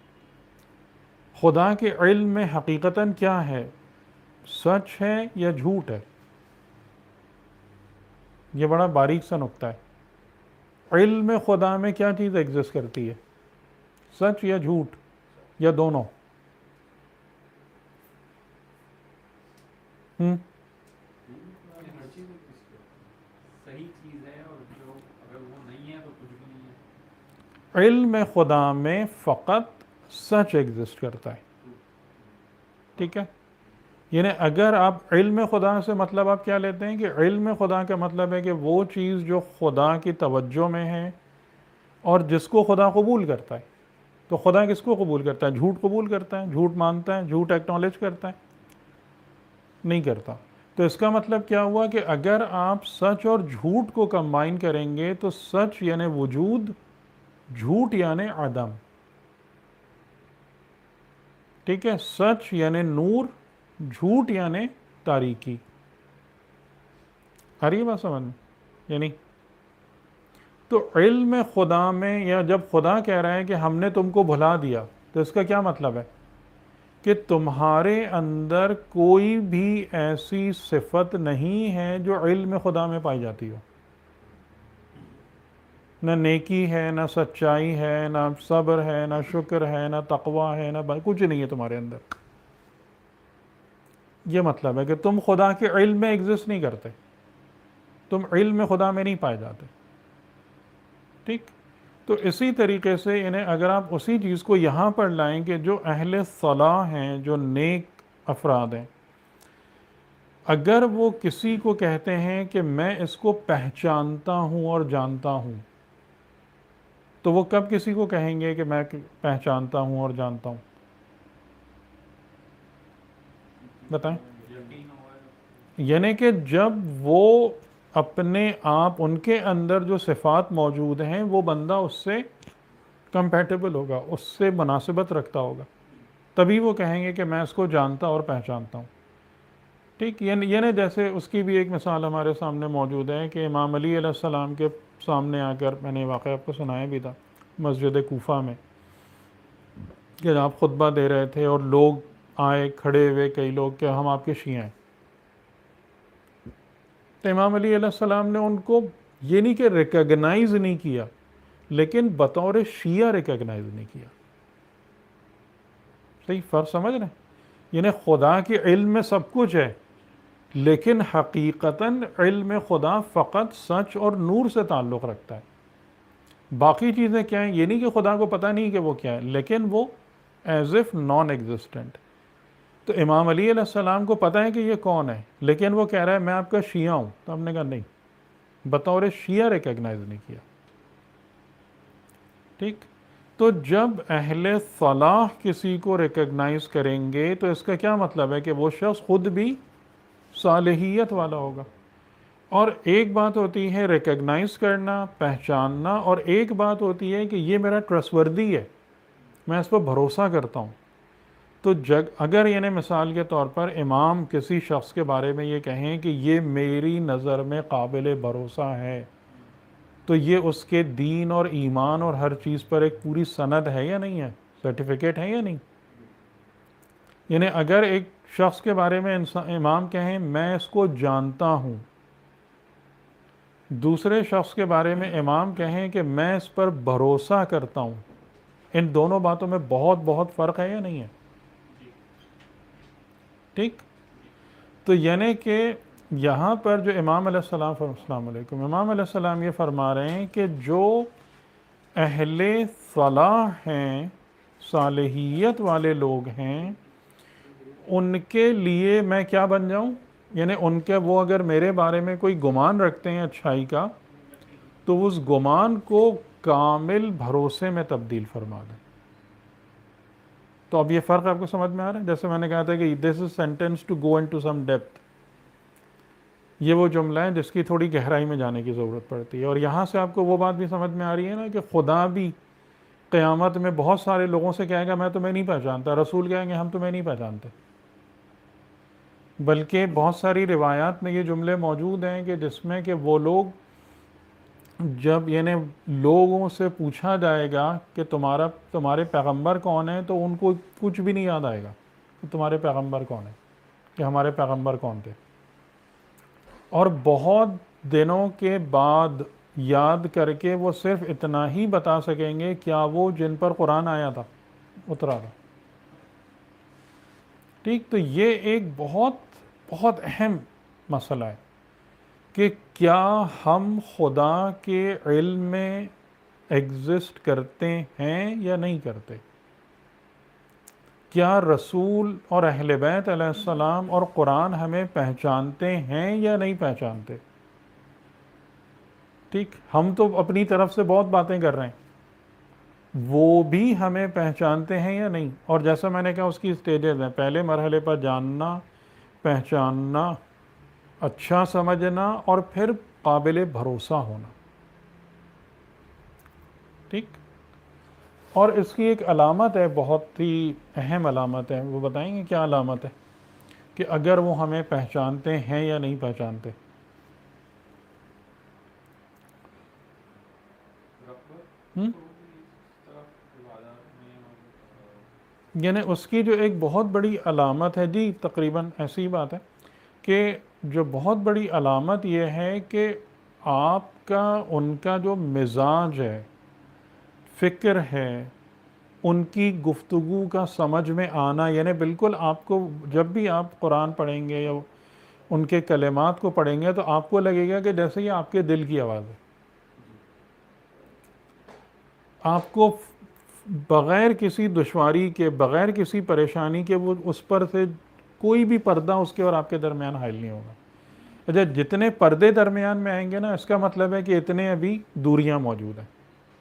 خدا کے علم میں حقیقتاً کیا ہے؟ سچ ہے یا جھوٹ ہے؟ یہ بڑا باریک سا نقطہ ہے. علم خدا میں کیا چیز ایگزسٹ کرتی ہے؟ سچ یا جھوٹ یا دونوں؟ صحیح چیز ہے، اور جو اگر وہ نہیں ہے تو کچھ بھی نہیں ہے. علم خدا میں فقط سچ ایگزسٹ کرتا ہے. ٹھیک ہے. یعنی اگر آپ علم خدا سے مطلب آپ کیا لیتے ہیں کہ علم خدا کا مطلب ہے کہ وہ چیز جو خدا کی توجہ میں ہے اور جس کو خدا قبول کرتا ہے. تو خدا کس کو قبول کرتا ہے؟ جھوٹ قبول کرتا ہے، جھوٹ مانتا ہے، جھوٹ ایکنالج کرتا ہے؟ نہیں کرتا. تو اس کا مطلب کیا ہوا کہ اگر آپ سچ اور جھوٹ کو کمبائن کریں گے تو سچ یعنی وجود، جھوٹ یعنی عدم. ٹھیک ہے. سچ یعنی نور، جھوٹ یعنی تاریکی. آ رہی ہے بات سمجھ میں؟ یعنی تو علم خدا میں، یا جب خدا کہہ رہا ہے کہ ہم نے تم کو بھلا دیا، تو اس کا کیا مطلب ہے؟ کہ تمہارے اندر کوئی بھی ایسی صفت نہیں ہے جو علم خدا میں پائی جاتی ہو. نہ نیکی ہے، نہ سچائی ہے، نہ صبر ہے، نہ شکر ہے، نہ تقوی ہے، نہ کچھ نہیں ہے تمہارے اندر. یہ مطلب ہے کہ تم خدا کے علم میں ایگزسٹ نہیں کرتے، تم علم خدا میں نہیں پائے جاتے. ٹھیک. تو اسی طریقے سے انہیں اگر آپ اسی چیز کو یہاں پر لائیں کہ جو اہل صلاح ہیں، جو نیک افراد ہیں، اگر وہ کسی کو کہتے ہیں کہ میں اس کو پہچانتا ہوں اور جانتا ہوں، تو وہ کب کسی کو کہیں گے کہ میں پہچانتا ہوں اور جانتا ہوں؟ بتائیں. یعنی کہ جب وہ اپنے آپ، ان کے اندر جو صفات موجود ہیں، وہ بندہ اس سے کمپیٹیبل ہوگا، اس سے مناسبت رکھتا ہوگا، تبھی وہ کہیں گے کہ میں اس کو جانتا اور پہچانتا ہوں. ٹھیک. یعنی جیسے اس کی بھی ایک مثال ہمارے سامنے موجود ہے کہ امام علی علیہ السلام کے سامنے آ کر، میں نے واقعہ آپ کو سنایا بھی تھا، مسجد کوفہ میں کہ آپ خطبہ دے رہے تھے اور لوگ آئے کھڑے ہوئے، کئی لوگ کہ ہم آپ کے شیعہ ہیں. تو امام علی علیہ السلام نے ان کو یہ نہیں کہ ریکگنائز نہیں کیا، لیکن بطور شیعہ ریکگنائز نہیں کیا. صحیح فرق سمجھ رہے ہیں؟ یعنی خدا کے علم میں سب کچھ ہے، لیکن حقیقتاً علم خدا فقط سچ اور نور سے تعلق رکھتا ہے. باقی چیزیں کیا ہیں؟ یہ نہیں کہ خدا کو پتہ نہیں کہ وہ کیا ہے، لیکن وہ ایز اف نان ایگزسٹنٹ. تو امام علی علیہ السلام کو پتہ ہے کہ یہ کون ہے، لیکن وہ کہہ رہا ہے میں آپ کا شیعہ ہوں. تو ہم نے کہا نہیں، بطور شیعہ ریکگنائز نہیں کیا. ٹھیک. تو جب اہل صلاح کسی کو ریکگنائز کریں گے تو اس کا کیا مطلب ہے کہ وہ شخص خود بھی صالحیت والا ہوگا. اور ایک بات ہوتی ہے ریکگنائز کرنا، پہچاننا، اور ایک بات ہوتی ہے کہ یہ میرا ٹرسٹ-وردی ہے، میں اس پر بھروسہ کرتا ہوں. تو اگر یعنی مثال کے طور پر امام کسی شخص کے بارے میں یہ کہیں کہ یہ میری نظر میں قابل بھروسہ ہے، تو یہ اس کے دین اور ایمان اور ہر چیز پر ایک پوری سند ہے یا نہیں ہے، سرٹیفکیٹ ہے یا نہیں. یعنی اگر ایک شخص کے بارے میں امام کہیں میں اس کو جانتا ہوں، دوسرے شخص کے بارے میں امام کہیں کہ میں اس پر بھروسہ کرتا ہوں، ان دونوں باتوں میں بہت بہت فرق ہے یا نہیں ہے؟ ٹھیک، تو یعنی کہ یہاں پر جو امام علیہ السلام علیکم، امام علیہ السلام یہ فرما رہے ہیں کہ جو اہل صلاح ہیں، صالحیت والے لوگ ہیں، ان کے لیے میں کیا بن جاؤں، یعنی ان کے وہ اگر میرے بارے میں کوئی گمان رکھتے ہیں اچھائی کا، تو اس گمان کو کامل بھروسے میں تبدیل فرما دیں۔ تو اب یہ فرق آپ کو سمجھ میں آ رہا ہے؟ جیسے میں نے کہا تھا کہ this is sentence to go into some depth, یہ وہ جملہ ہے جس کی تھوڑی گہرائی میں جانے کی ضرورت پڑتی ہے، اور یہاں سے آپ کو وہ بات بھی سمجھ میں آ رہی ہے نا کہ خدا بھی قیامت میں بہت سارے لوگوں سے کہے گا میں تمہیں نہیں پہچانتا، رسول کہیں گے ہم تمہیں نہیں پہچانتے، بلکہ بہت ساری روایات میں یہ جملے موجود ہیں کہ جس میں کہ وہ لوگ جب یعنی لوگوں سے پوچھا جائے گا کہ تمہارے پیغمبر کون ہیں، تو ان کو کچھ بھی نہیں یاد آئے گا کہ تمہارے پیغمبر کون ہیں، کہ ہمارے پیغمبر کون تھے، اور بہت دنوں کے بعد یاد کر کے وہ صرف اتنا ہی بتا سکیں گے کیا وہ جن پر قرآن آیا تھا، اترا تھا۔ ٹھیک، تو یہ ایک بہت بہت اہم مسئلہ ہے کہ کیا ہم خدا کے علم میں ایگزسٹ کرتے ہیں یا نہیں کرتے، کیا رسول اور اہل بیت علیہ السلام اور قرآن ہمیں پہچانتے ہیں یا نہیں پہچانتے۔ ٹھیک، ہم تو اپنی طرف سے بہت باتیں کر رہے ہیں، وہ بھی ہمیں پہچانتے ہیں یا نہیں؟ اور جیسا میں نے کہا اس کی سٹیجز ہیں، پہلے مرحلے پر جاننا، پہچاننا، اچھا سمجھنا، اور پھر قابل بھروسہ ہونا۔ ٹھیک، اور اس کی ایک علامت ہے، بہت ہی اہم علامت ہے، وہ بتائیں گے کیا علامت ہے کہ اگر وہ ہمیں پہچانتے ہیں یا نہیں پہچانتے؟ یعنی اس کی جو ایک بہت بڑی علامت ہے، جی تقریباً ایسی بات ہے کہ جو بہت بڑی علامت یہ ہے کہ آپ کا ان کا جو مزاج ہے، فکر ہے، ان کی گفتگو کا سمجھ میں آنا، یعنی بالکل آپ کو جب بھی آپ قرآن پڑھیں گے یا ان کے کلمات کو پڑھیں گے تو آپ کو لگے گا کہ جیسے یہ آپ کے دل کی آواز ہے، آپ کو بغیر کسی دشواری کے، بغیر کسی پریشانی کے، وہ اس پر سے کوئی بھی پردہ اس کے اور آپ کے درمیان حائل نہیں ہوگا۔ اچھا، جتنے پردے درمیان میں آئیں گے نا، اس کا مطلب ہے کہ اتنے ابھی دوریاں موجود ہیں۔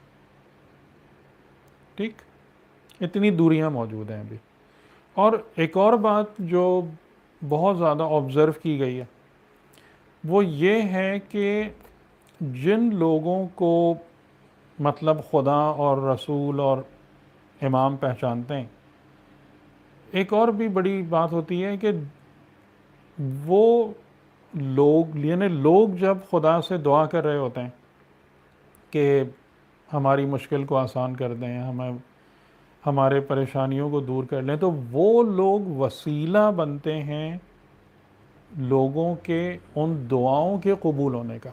ٹھیک، اتنی دوریاں موجود ہیں ابھی۔ اور ایک اور بات جو بہت زیادہ آبزرو کی گئی ہے وہ یہ ہے کہ جن لوگوں کو مطلب خدا اور رسول اور امام پہچانتے ہیں، ایک اور بھی بڑی بات ہوتی ہے کہ وہ لوگ، یعنی لوگ جب خدا سے دعا کر رہے ہوتے ہیں کہ ہماری مشکل کو آسان کر دیں، ہمارے پریشانیوں کو دور کر لیں، تو وہ لوگ وسیلہ بنتے ہیں لوگوں کے ان دعاؤں کے قبول ہونے کا۔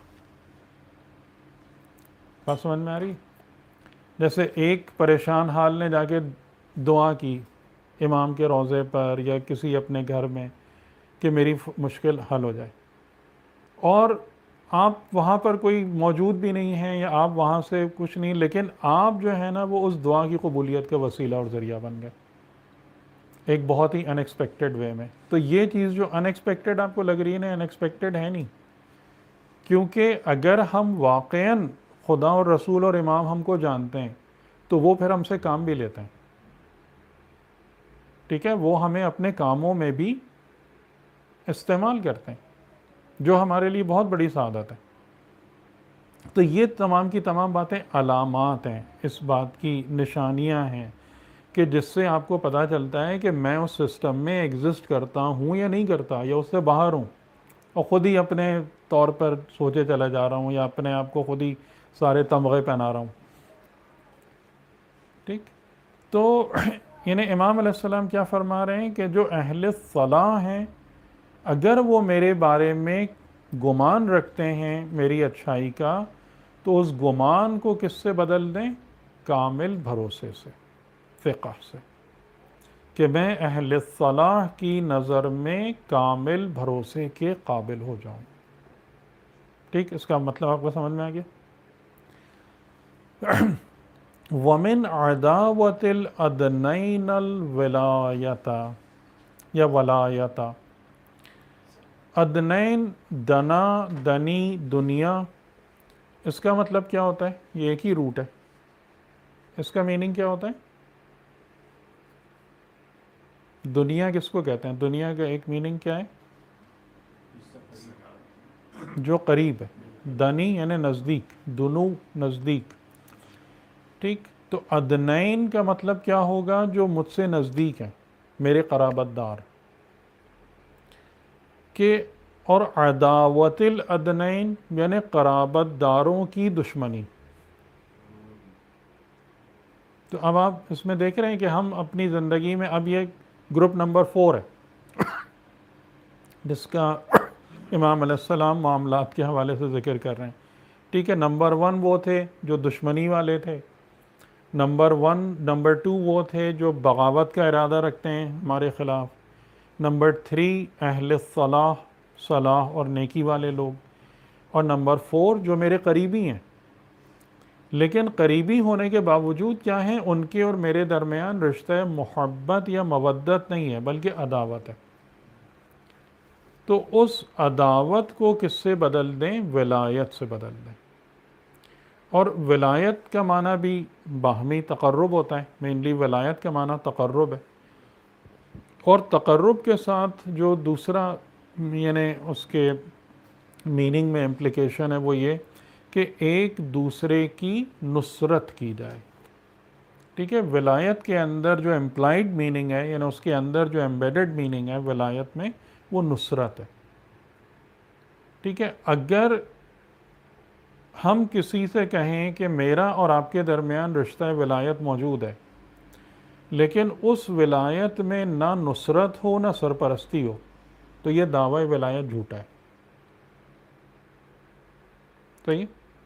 بات سمجھ میں آ رہی؟ جیسے ایک پریشان حال نے جا کے دعا کی امام کے روضے پر یا کسی اپنے گھر میں کہ میری مشکل حل ہو جائے، اور آپ وہاں پر کوئی موجود بھی نہیں ہیں یا آپ وہاں سے کچھ نہیں، لیکن آپ جو ہے نا وہ اس دعا کی قبولیت کا وسیلہ اور ذریعہ بن گئے ایک بہت ہی ان ایکسپیکٹڈ وے میں۔ تو یہ چیز جو ان ایکسپیکٹڈ آپ کو لگ رہی ہے نا، ان ایکسپیکٹڈ ہے نہیں، کیونکہ اگر ہم واقعاً خدا اور رسول اور امام ہم کو جانتے ہیں تو وہ پھر ہم سے کام بھی لیتے ہیں۔ ٹھیک ہے، وہ ہمیں اپنے کاموں میں بھی استعمال کرتے ہیں، جو ہمارے لیے بہت بڑی سعادت ہے۔ تو یہ تمام کی تمام باتیں علامات ہیں، اس بات کی نشانیاں ہیں کہ جس سے آپ کو پتہ چلتا ہے کہ میں اس سسٹم میں ایگزسٹ کرتا ہوں یا نہیں کرتا، یا اس سے باہر ہوں اور خود ہی اپنے طور پر سوچے چلا جا رہا ہوں، یا اپنے آپ کو خود ہی سارے تمغے پہنا رہا ہوں۔ ٹھیک، تو یعنی امام علیہ السلام کیا فرما رہے ہیں کہ جو اہل صلاح ہیں اگر وہ میرے بارے میں گمان رکھتے ہیں میری اچھائی کا تو اس گمان کو کس سے بدل دیں؟ کامل بھروسے سے، ثقہ سے، کہ میں اہل صلاح کی نظر میں کامل بھروسے کے قابل ہو جاؤں۔ ٹھیک، اس کا مطلب آپ کو سمجھ میں آ گیا؟ وَمِنْ عَدَاوَةِ الْأَدْنَيْنَ الْوِلَایَةَ یا ولایتا، ادنین دنا، دنی، دنیا، اس کا مطلب کیا ہوتا ہے؟ یہ ایک ہی روٹ ہے، اس کا میننگ کیا ہوتا ہے؟ دنیا کس کو کہتے ہیں؟ دنیا کا ایک میننگ کیا ہے؟ جو قریب ہے، دنی یعنی نزدیک، دنو نزدیک، ٹھیک؟ تو ادنین کا مطلب کیا ہوگا؟ جو مجھ سے نزدیک ہیں، میرے قرابت دار، کہ اور عداوت الادنین یعنی قرابت داروں کی دشمنی۔ تو اب آپ اس میں دیکھ رہے ہیں کہ ہم اپنی زندگی میں اب یہ گروپ نمبر 4 ہے جس کا امام علیہ السلام معاملات کے حوالے سے ذکر کر رہے ہیں، ٹھیک ہے؟ نمبر 1 وہ تھے جو دشمنی والے تھے، نمبر 2 وہ تھے جو بغاوت کا ارادہ رکھتے ہیں ہمارے خلاف، نمبر 3 اہل صلاح اور نیکی والے لوگ، اور نمبر 4 جو میرے قریبی ہیں، لیکن قریبی ہونے کے باوجود کیا ہیں؟ ان کے اور میرے درمیان رشتہ محبت یا مودت نہیں ہے بلکہ عداوت ہے۔ تو اس عداوت کو کس سے بدل دیں؟ ولایت سے بدل دیں۔ اور ولایت کا معنی بھی باہمی تقرب ہوتا ہے، مینلی ولایت کا معنی تقرب ہے، اور تقرب کے ساتھ جو دوسرا یعنی اس کے میننگ میں امپلیکیشن ہے وہ یہ کہ ایک دوسرے کی نصرت کی جائے، ٹھیک ہے؟ ولایت کے اندر جو امپلائڈ میننگ ہے، یعنی اس کے اندر جو ایمبیڈڈ میننگ ہے ولایت میں، وہ نصرت ہے، ٹھیک ہے؟ اگر ہم کسی سے کہیں کہ میرا اور آپ کے درمیان رشتہ ولایت موجود ہے، لیکن اس ولایت میں نہ نصرت ہو نہ سرپرستی ہو، تو یہ دعوی ولایت جھوٹا ہے، صحیح؟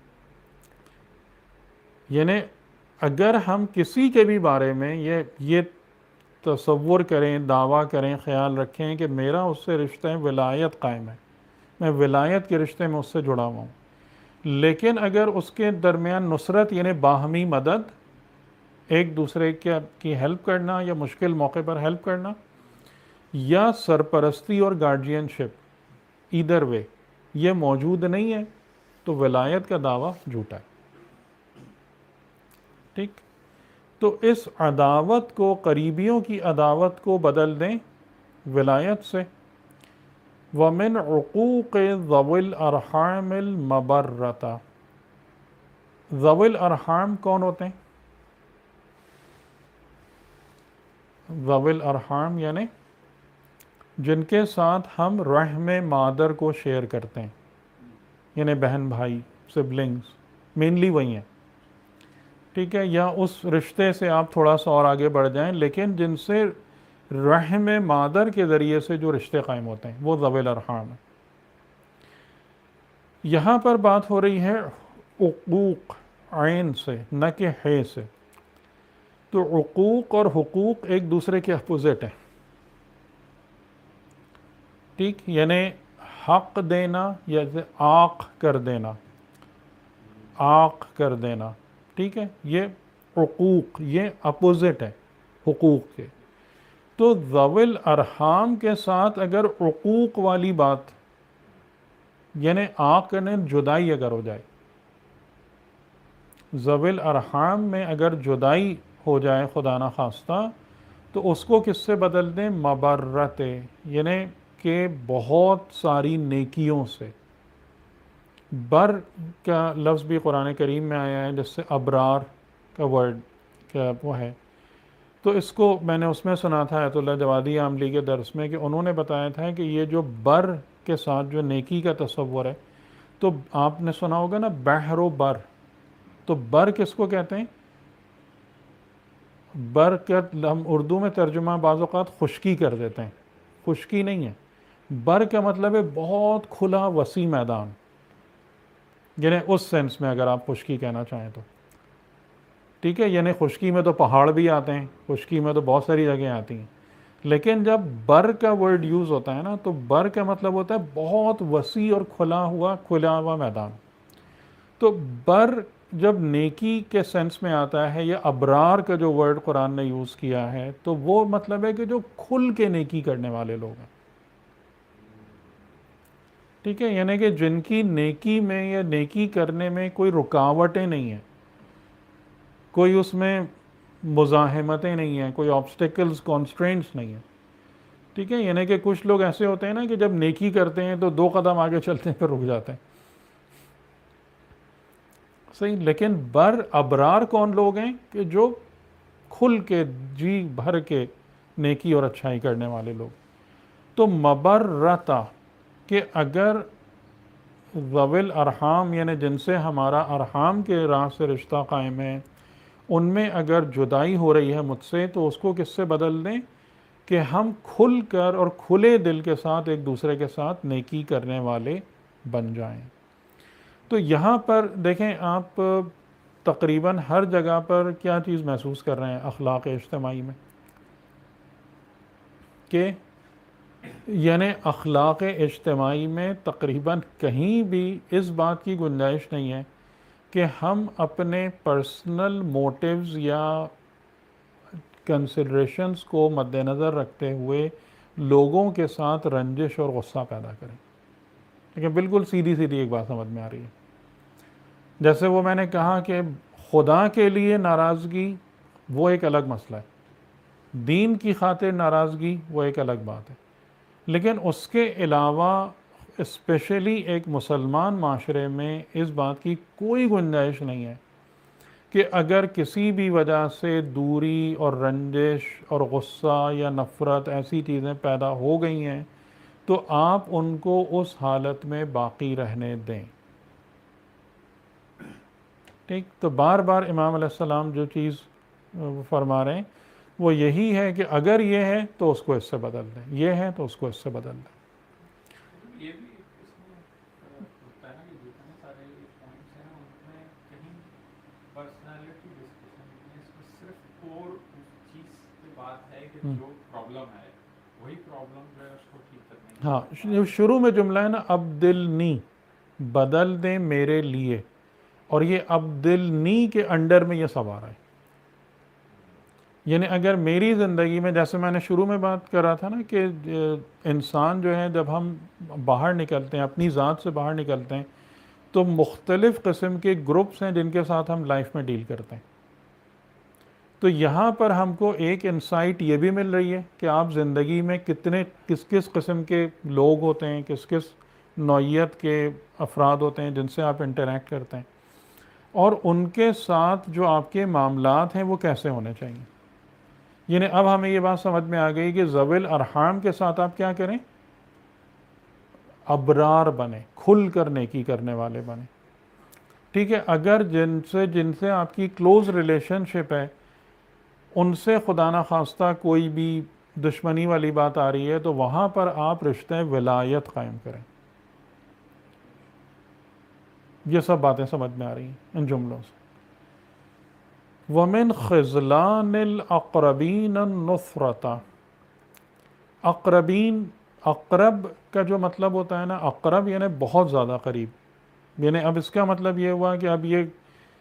یعنی اگر ہم کسی کے بھی بارے میں یہ تصور کریں، دعویٰ کریں، خیال رکھیں کہ میرا اس سے رشتہ ولایت قائم ہے، میں ولایت کے رشتے میں اس سے جڑا ہوا ہوں، لیکن اگر اس کے درمیان نصرت یعنی باہمی مدد، ایک دوسرے کی ہیلپ کرنا یا مشکل موقع پر ہیلپ کرنا، یا سرپرستی اور گارڈین شپ، ایدر وے یہ موجود نہیں ہے، تو ولایت کا دعویٰ جھوٹا ہے، ٹھیک؟ تو اس عداوت کو، قریبیوں کی عداوت کو بدل دیں ولایت سے۔ وَمِنْ عُقُوقِ ذَوِي الْأَرْحَامِ الْمَبَرَّةَ، ذوی الارحام کون ہوتے ہیں؟ ذوی الارحام یعنی جن کے ساتھ ہم رحم مادر کو شیئر کرتے ہیں، یعنی بہن بھائی، سبلنگز، مینلی وہی ہیں، ٹھیک ہے؟ یا اس رشتے سے آپ تھوڑا سا اور آگے بڑھ جائیں، لیکن جن سے رحم مادر کے ذریعے سے جو رشتے قائم ہوتے ہیں وہ ذوی الارحام ہیں۔ یہاں پر بات ہو رہی ہے عقوق، عین سے، نہ کہ ہے سے۔ تو عقوق اور حقوق ایک دوسرے کے اپوزٹ ہیں، ٹھیک؟ یعنی حق دینا یا آق کر دینا، آق کر دینا، ٹھیک ہے؟ یہ عقوق، یہ اپوزٹ ہے حقوق کے۔ تو ذوی الارحام کے ساتھ اگر عقوق والی بات یعنی آق کرنے، جدائی اگر ہو جائے، ذوی الارحام میں اگر جدائی ہو جائے خدا نخواستہ، تو اس کو کس سے بدل دیں؟ مبرت، یعنی کہ بہت ساری نیکیوں سے۔ بر کا لفظ بھی قرآن کریم میں آیا ہے، جس سے ابرار کا ورڈ کیا وہ ہے۔ تو اس کو میں نے اس میں سنا تھا آیت اللہ جوادی عاملی کے درس میں، کہ انہوں نے بتایا تھا کہ یہ جو بر کے ساتھ جو نیکی کا تصور ہے، تو آپ نے سنا ہوگا نا بحر و بر، تو بر کس کو کہتے ہیں؟ برکت ہم اردو میں ترجمہ بعض اوقات خشکی کر دیتے ہیں، خشکی نہیں ہے، بر کا مطلب ہے بہت کھلا وسیع میدان، یعنی اس سینس میں اگر آپ خشکی کہنا چاہیں تو ٹھیک ہے، یعنی خشکی میں تو پہاڑ بھی آتے ہیں، خشکی میں تو بہت ساری جگہیں آتی ہیں، لیکن جب بر کا ورڈ یوز ہوتا ہے نا تو بر کا مطلب ہوتا ہے بہت وسیع اور کھلا ہوا میدان۔ تو بر جب نیکی کے سینس میں آتا ہے یا ابرار کا جو ورڈ قرآن نے یوز کیا ہے تو وہ مطلب ہے کہ جو کھل کے نیکی کرنے والے لوگ ہیں، ٹھیک ہے، یعنی کہ جن کی نیکی میں یا نیکی کرنے میں کوئی رکاوٹیں نہیں ہیں، کوئی اس میں مزاحمتیں نہیں ہیں، کوئی آبسٹیکلز کانسٹرینٹس نہیں ہیں، ٹھیک ہے، یعنی کہ کچھ لوگ ایسے ہوتے ہیں نا کہ جب نیکی کرتے ہیں تو 2 قدم آگے چلتے ہیں پھر رک جاتے ہیں، صحیح، لیکن ابرار کون لوگ ہیں کہ جو کھل کے جی بھر کے نیکی اور اچھائی کرنے والے لوگ۔ تو مبرتا کہ اگر ذوی الارحام یعنی جن سے ہمارا ارحام کے راہ سے رشتہ قائم ہے ان میں اگر جدائی ہو رہی ہے مجھ سے تو اس کو کس سے بدل دیں کہ ہم کھل کر اور کھلے دل کے ساتھ ایک دوسرے کے ساتھ نیکی کرنے والے بن جائیں۔ تو یہاں پر دیکھیں آپ تقریباً ہر جگہ پر کیا چیز محسوس کر رہے ہیں اخلاق اجتماعی میں، کہ یعنی اخلاق اجتماعی میں تقریباً کہیں بھی اس بات کی گنجائش نہیں ہے کہ ہم اپنے پرسنل موٹیوز یا کنسیڈریشنز کو مد نظر رکھتے ہوئے لوگوں کے ساتھ رنجش اور غصہ پیدا کریں۔ لیکن بالکل سیدھی ایک بات سمجھ میں آ رہی ہے، جیسے وہ میں نے کہا کہ خدا کے لیے ناراضگی وہ ایک الگ مسئلہ ہے، دین کی خاطر ناراضگی وہ ایک الگ بات ہے، لیکن اس کے علاوہ اسپیشلی ایک مسلمان معاشرے میں اس بات کی کوئی گنجائش نہیں ہے کہ اگر کسی بھی وجہ سے دوری اور رنجش اور غصہ یا نفرت ایسی چیزیں پیدا ہو گئی ہیں تو آپ ان کو اس حالت میں باقی رہنے دیں، ٹھیک۔ تو بار بار امام علیہ السلام جو چیز فرما رہے ہیں وہ یہی ہے کہ اگر یہ ہے تو اس کو اس سے بدل دیں، یہ ہے تو اس کو اس سے بدل دیں۔ یہ بھی اس میں ہوتا ہے نا کہ جتنے سارے پوائنٹس ہیں ان میں کہیں پرسنالٹی ڈسکشن میں اس میں صرف اور اس چیز کی بات ہے کہ جو پرابلم ہے وہی پرابلم جو ہے اس کو ٹھیک کرنے کی۔ ہاں، شروع میں جملہ ہے نا ابدلنی، بدل دیں میرے لیے، اور یہ ابدلنی کے انڈر میں یہ سب آ رہا ہے، یعنی اگر میری زندگی میں جیسے میں نے شروع میں بات کر رہا تھا نا کہ انسان جو ہے جب ہم باہر نکلتے ہیں اپنی ذات سے باہر نکلتے ہیں تو مختلف قسم کے گروپس ہیں جن کے ساتھ ہم لائف میں ڈیل کرتے ہیں۔ تو یہاں پر ہم کو ایک انسائٹ یہ بھی مل رہی ہے کہ آپ زندگی میں کس قسم کے لوگ ہوتے ہیں، کس نوعیت کے افراد ہوتے ہیں جن سے آپ انٹریکٹ کرتے ہیں، اور ان کے ساتھ جو آپ کے معاملات ہیں وہ کیسے ہونے چاہیے۔ یعنی اب ہمیں یہ بات سمجھ میں آ گئی کہ ذوی الارحام کے ساتھ آپ کیا کریں، ابرار بنیں، کھل کر نیکی کرنے والے بنیں، ٹھیک ہے۔ اگر جن سے آپ کی کلوز ریلیشن شپ ہے ان سے خدا نخواستہ کوئی بھی دشمنی والی بات آ رہی ہے تو وہاں پر آپ رشتے ولایت قائم کریں۔ یہ سب باتیں سمجھ میں آ رہی ہیں ان جملوں سے۔ وَمِنْ خِذْلَانِ الْأَقْرَبِينَ النُّفْرَةَ، اقربین، اقرب کا جو مطلب ہوتا ہے نا، اقرب یعنی بہت زیادہ قریب، یعنی اب اس کا مطلب یہ ہوا کہ اب یہ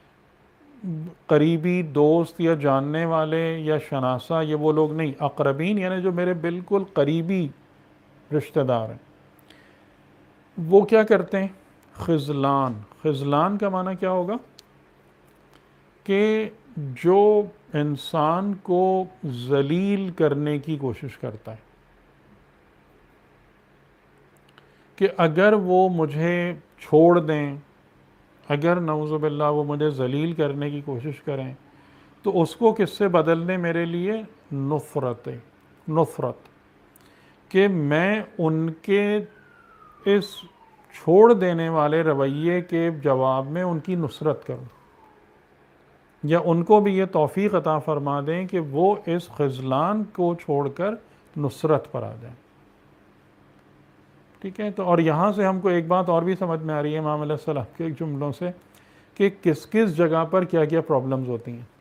قریبی دوست یا جاننے والے یا شناسہ یہ وہ لوگ نہیں، اقربین یعنی جو میرے بالکل قریبی رشتہ دار ہیں، وہ کیا کرتے ہیں، خذلان کا معنی کیا ہوگا کہ جو انسان کو ذلیل کرنے کی کوشش کرتا ہے، کہ اگر وہ مجھے چھوڑ دیں، اگر نعوذ باللہ وہ مجھے ذلیل کرنے کی کوشش کریں تو اس کو کس سے بدل دیں میرے لیے، نفرت، کہ میں ان کے اس چھوڑ دینے والے رویے کے جواب میں ان کی نصرت کروں، یا ان کو بھی یہ توفیق عطا فرما دیں کہ وہ اس خذلان کو چھوڑ کر نصرت پر آ جائیں. ٹھیک ہے. تو اور یہاں سے ہم کو ایک بات اور بھی سمجھ میں آ رہی ہے امام علیہ السلام کے جملوں سے کہ کس کس جگہ پر کیا کیا پرابلمز ہوتی ہیں.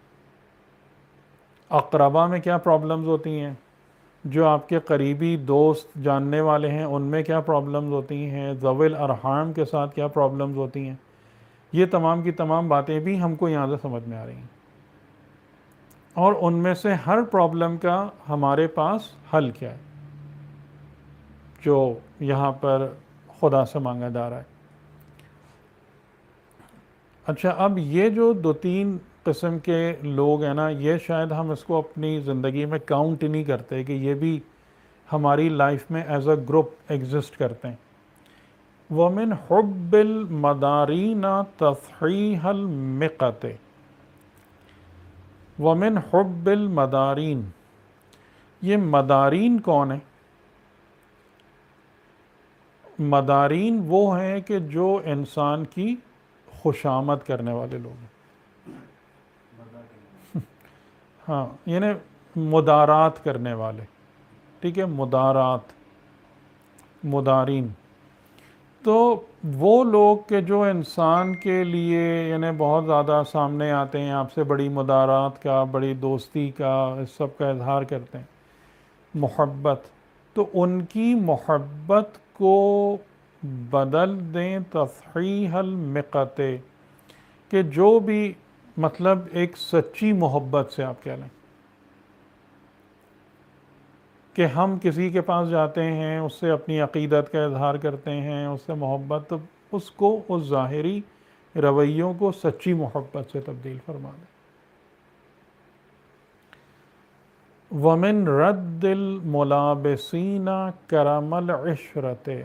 اقربا میں کیا پرابلمز ہوتی ہیں، جو آپ کے قریبی دوست جاننے والے ہیں ان میں کیا پرابلمز ہوتی ہیں، ذوی الارحام کے ساتھ کیا پرابلمز ہوتی ہیں. یہ تمام کی تمام باتیں بھی ہم کو یہاں سے سمجھ میں آ رہی ہیں، اور ان میں سے ہر پرابلم کا ہمارے پاس حل کیا ہے جو یہاں پر خدا سے مانگا جا رہا ہے. اچھا، اب یہ جو دو تین قسم کے لوگ ہیں نا، یہ شاید ہم اس کو اپنی زندگی میں کاؤنٹ نہیں کرتے کہ یہ بھی ہماری لائف میں ایز اے گروپ ایگزسٹ کرتے ہیں. وَمِنْ حُبِّ الْمَدَارِينَ تَصْحِيحَ الْمِقَتِ. وَمِنْ حُبِّ الْمَدَارِينَ، یہ مدارین کون ہیں؟ مدارین وہ ہیں کہ جو انسان کی خوشامد کرنے والے لوگ ہیں. ہاں، یعنی مدارات کرنے والے. ٹھیک ہے، مدارات، مدارین. تو وہ لوگ کہ جو انسان کے لیے یعنی بہت زیادہ سامنے آتے ہیں، آپ سے بڑی مدارات کا، بڑی دوستی کا، اس سب کا اظہار کرتے ہیں، محبت. تو ان کی محبت کو بدل دیں تصحیح المقت، کہ جو بھی مطلب ایک سچی محبت سے آپ کہہ لیں کہ ہم کسی کے پاس جاتے ہیں، اس سے اپنی عقیدت کا اظہار کرتے ہیں، اس سے محبت، تو اس کو اس ظاہری رویوں کو سچی محبت سے تبدیل فرما دیں. وَمِن رَدِّ الْمُلَابِسِينَ كَرَمَ الْعِشْرَةِ،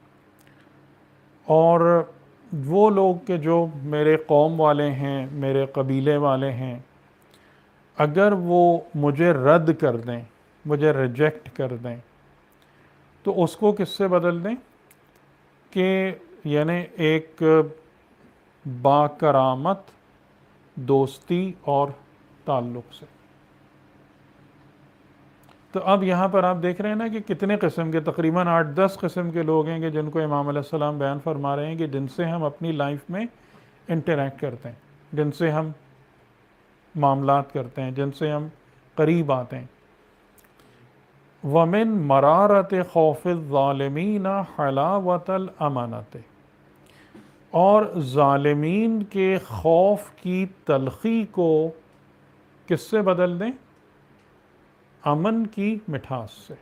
اور وہ لوگ کہ جو میرے قوم والے ہیں، میرے قبیلے والے ہیں، اگر وہ مجھے رد کر دیں، مجھے ریجیکٹ کر دیں، تو اس کو کس سے بدل دیں کہ یعنی ایک با کرامت دوستی اور تعلق سے. تو اب یہاں پر آپ دیکھ رہے ہیں نا کہ کتنے قسم کے، تقریباً 8-10 قسم کے لوگ ہیں کہ جن کو امام علیہ السلام بیان فرما رہے ہیں کہ جن سے ہم اپنی لائف میں انٹریکٹ کرتے ہیں، جن سے ہم معاملات کرتے ہیں، جن سے ہم قریب آتے ہیں. وَمِن مَرَارَةِ خَوْفِ الظَّالِمِينَ حَلَاوَةَ الْأَمَانَةِ، اور ظالمین کے خوف کی تلخی کو کس سے بدل دیں؟ امن کی مٹھاس سے.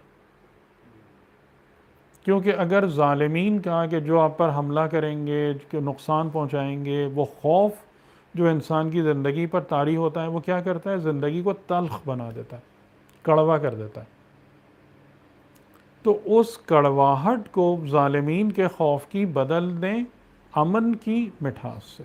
کیونکہ اگر ظالمین کا کہ جو آپ پر حملہ کریں گے، کہ نقصان پہنچائیں گے، وہ خوف جو انسان کی زندگی پر طاری ہوتا ہے، وہ کیا کرتا ہے؟ زندگی کو تلخ بنا دیتا ہے، کڑوا کر دیتا ہے. تو اس کڑواہٹ کو ظالمین کے خوف کی بدل دیں امن کی مٹھاس سے.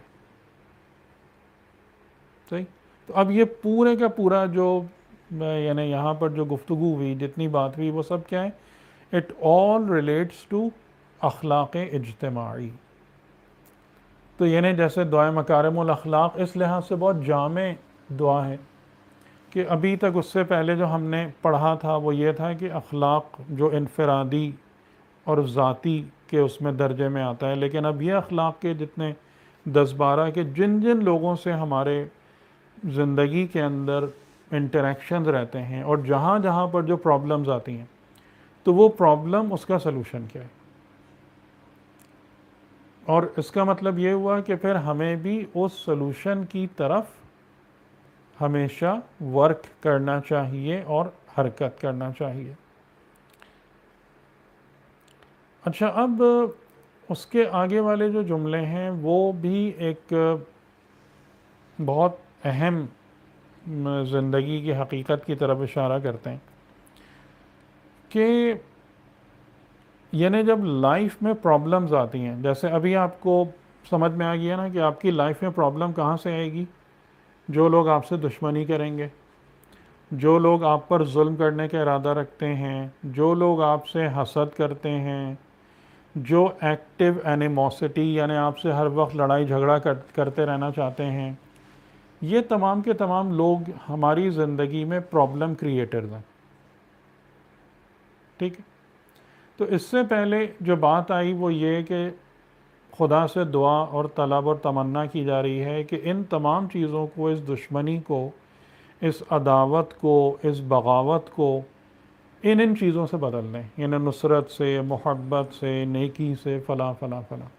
صحیح. تو اب یہ پورے کا پورا جو یعنی یہاں پر جو گفتگو ہوئی، جتنی بات ہوئی، وہ سب کیا ہے؟ اٹ آل ریلیٹس ٹو اخلاق اجتماعی. تو یعنی جیسے دعائے مکارم الاخلاق اس لحاظ سے بہت جامع دعا ہے کہ ابھی تک اس سے پہلے جو ہم نے پڑھا تھا وہ یہ تھا کہ اخلاق جو انفرادی اور ذاتی کے اس میں درجے میں آتا ہے، لیکن اب یہ اخلاق کے جتنے 10-12 کہ جن جن لوگوں سے ہمارے زندگی کے اندر انٹریکشنز رہتے ہیں، اور جہاں جہاں پر جو پرابلمز آتی ہیں، تو وہ پرابلم اس کا سلوشن کیا ہے. اور اس کا مطلب یہ ہوا کہ پھر ہمیں بھی اس سلوشن کی طرف ہمیشہ ورک کرنا چاہیے اور حرکت کرنا چاہیے. اچھا، اب اس کے آگے والے جو جملے ہیں وہ بھی ایک بہت اہم زندگی کی حقیقت کی طرف اشارہ کرتے ہیں کہ یعنی جب لائف میں پرابلمز آتی ہیں، جیسے ابھی آپ کو سمجھ میں آ گیا نا کہ آپ کی لائف میں پرابلم کہاں سے آئے گی؟ جو لوگ آپ سے دشمنی کریں گے، جو لوگ آپ پر ظلم کرنے کا ارادہ رکھتے ہیں، جو لوگ آپ سے حسد کرتے ہیں، جو ایکٹیو اینیموسٹی یعنی آپ سے ہر وقت لڑائی جھگڑا کرتے رہنا چاہتے ہیں، یہ تمام کے تمام لوگ ہماری زندگی میں پرابلم کریٹرز ہیں. ٹھیک ہے. تو اس سے پہلے جو بات آئی وہ یہ کہ خدا سے دعا اور طلب اور تمنا کی جا رہی ہے کہ ان تمام چیزوں کو، اس دشمنی کو، اس عداوت کو، اس بغاوت کو ان چیزوں سے بدل دیں، یعنی نصرت سے، محبت سے، نیکی سے، فلاں فلاں فلاں.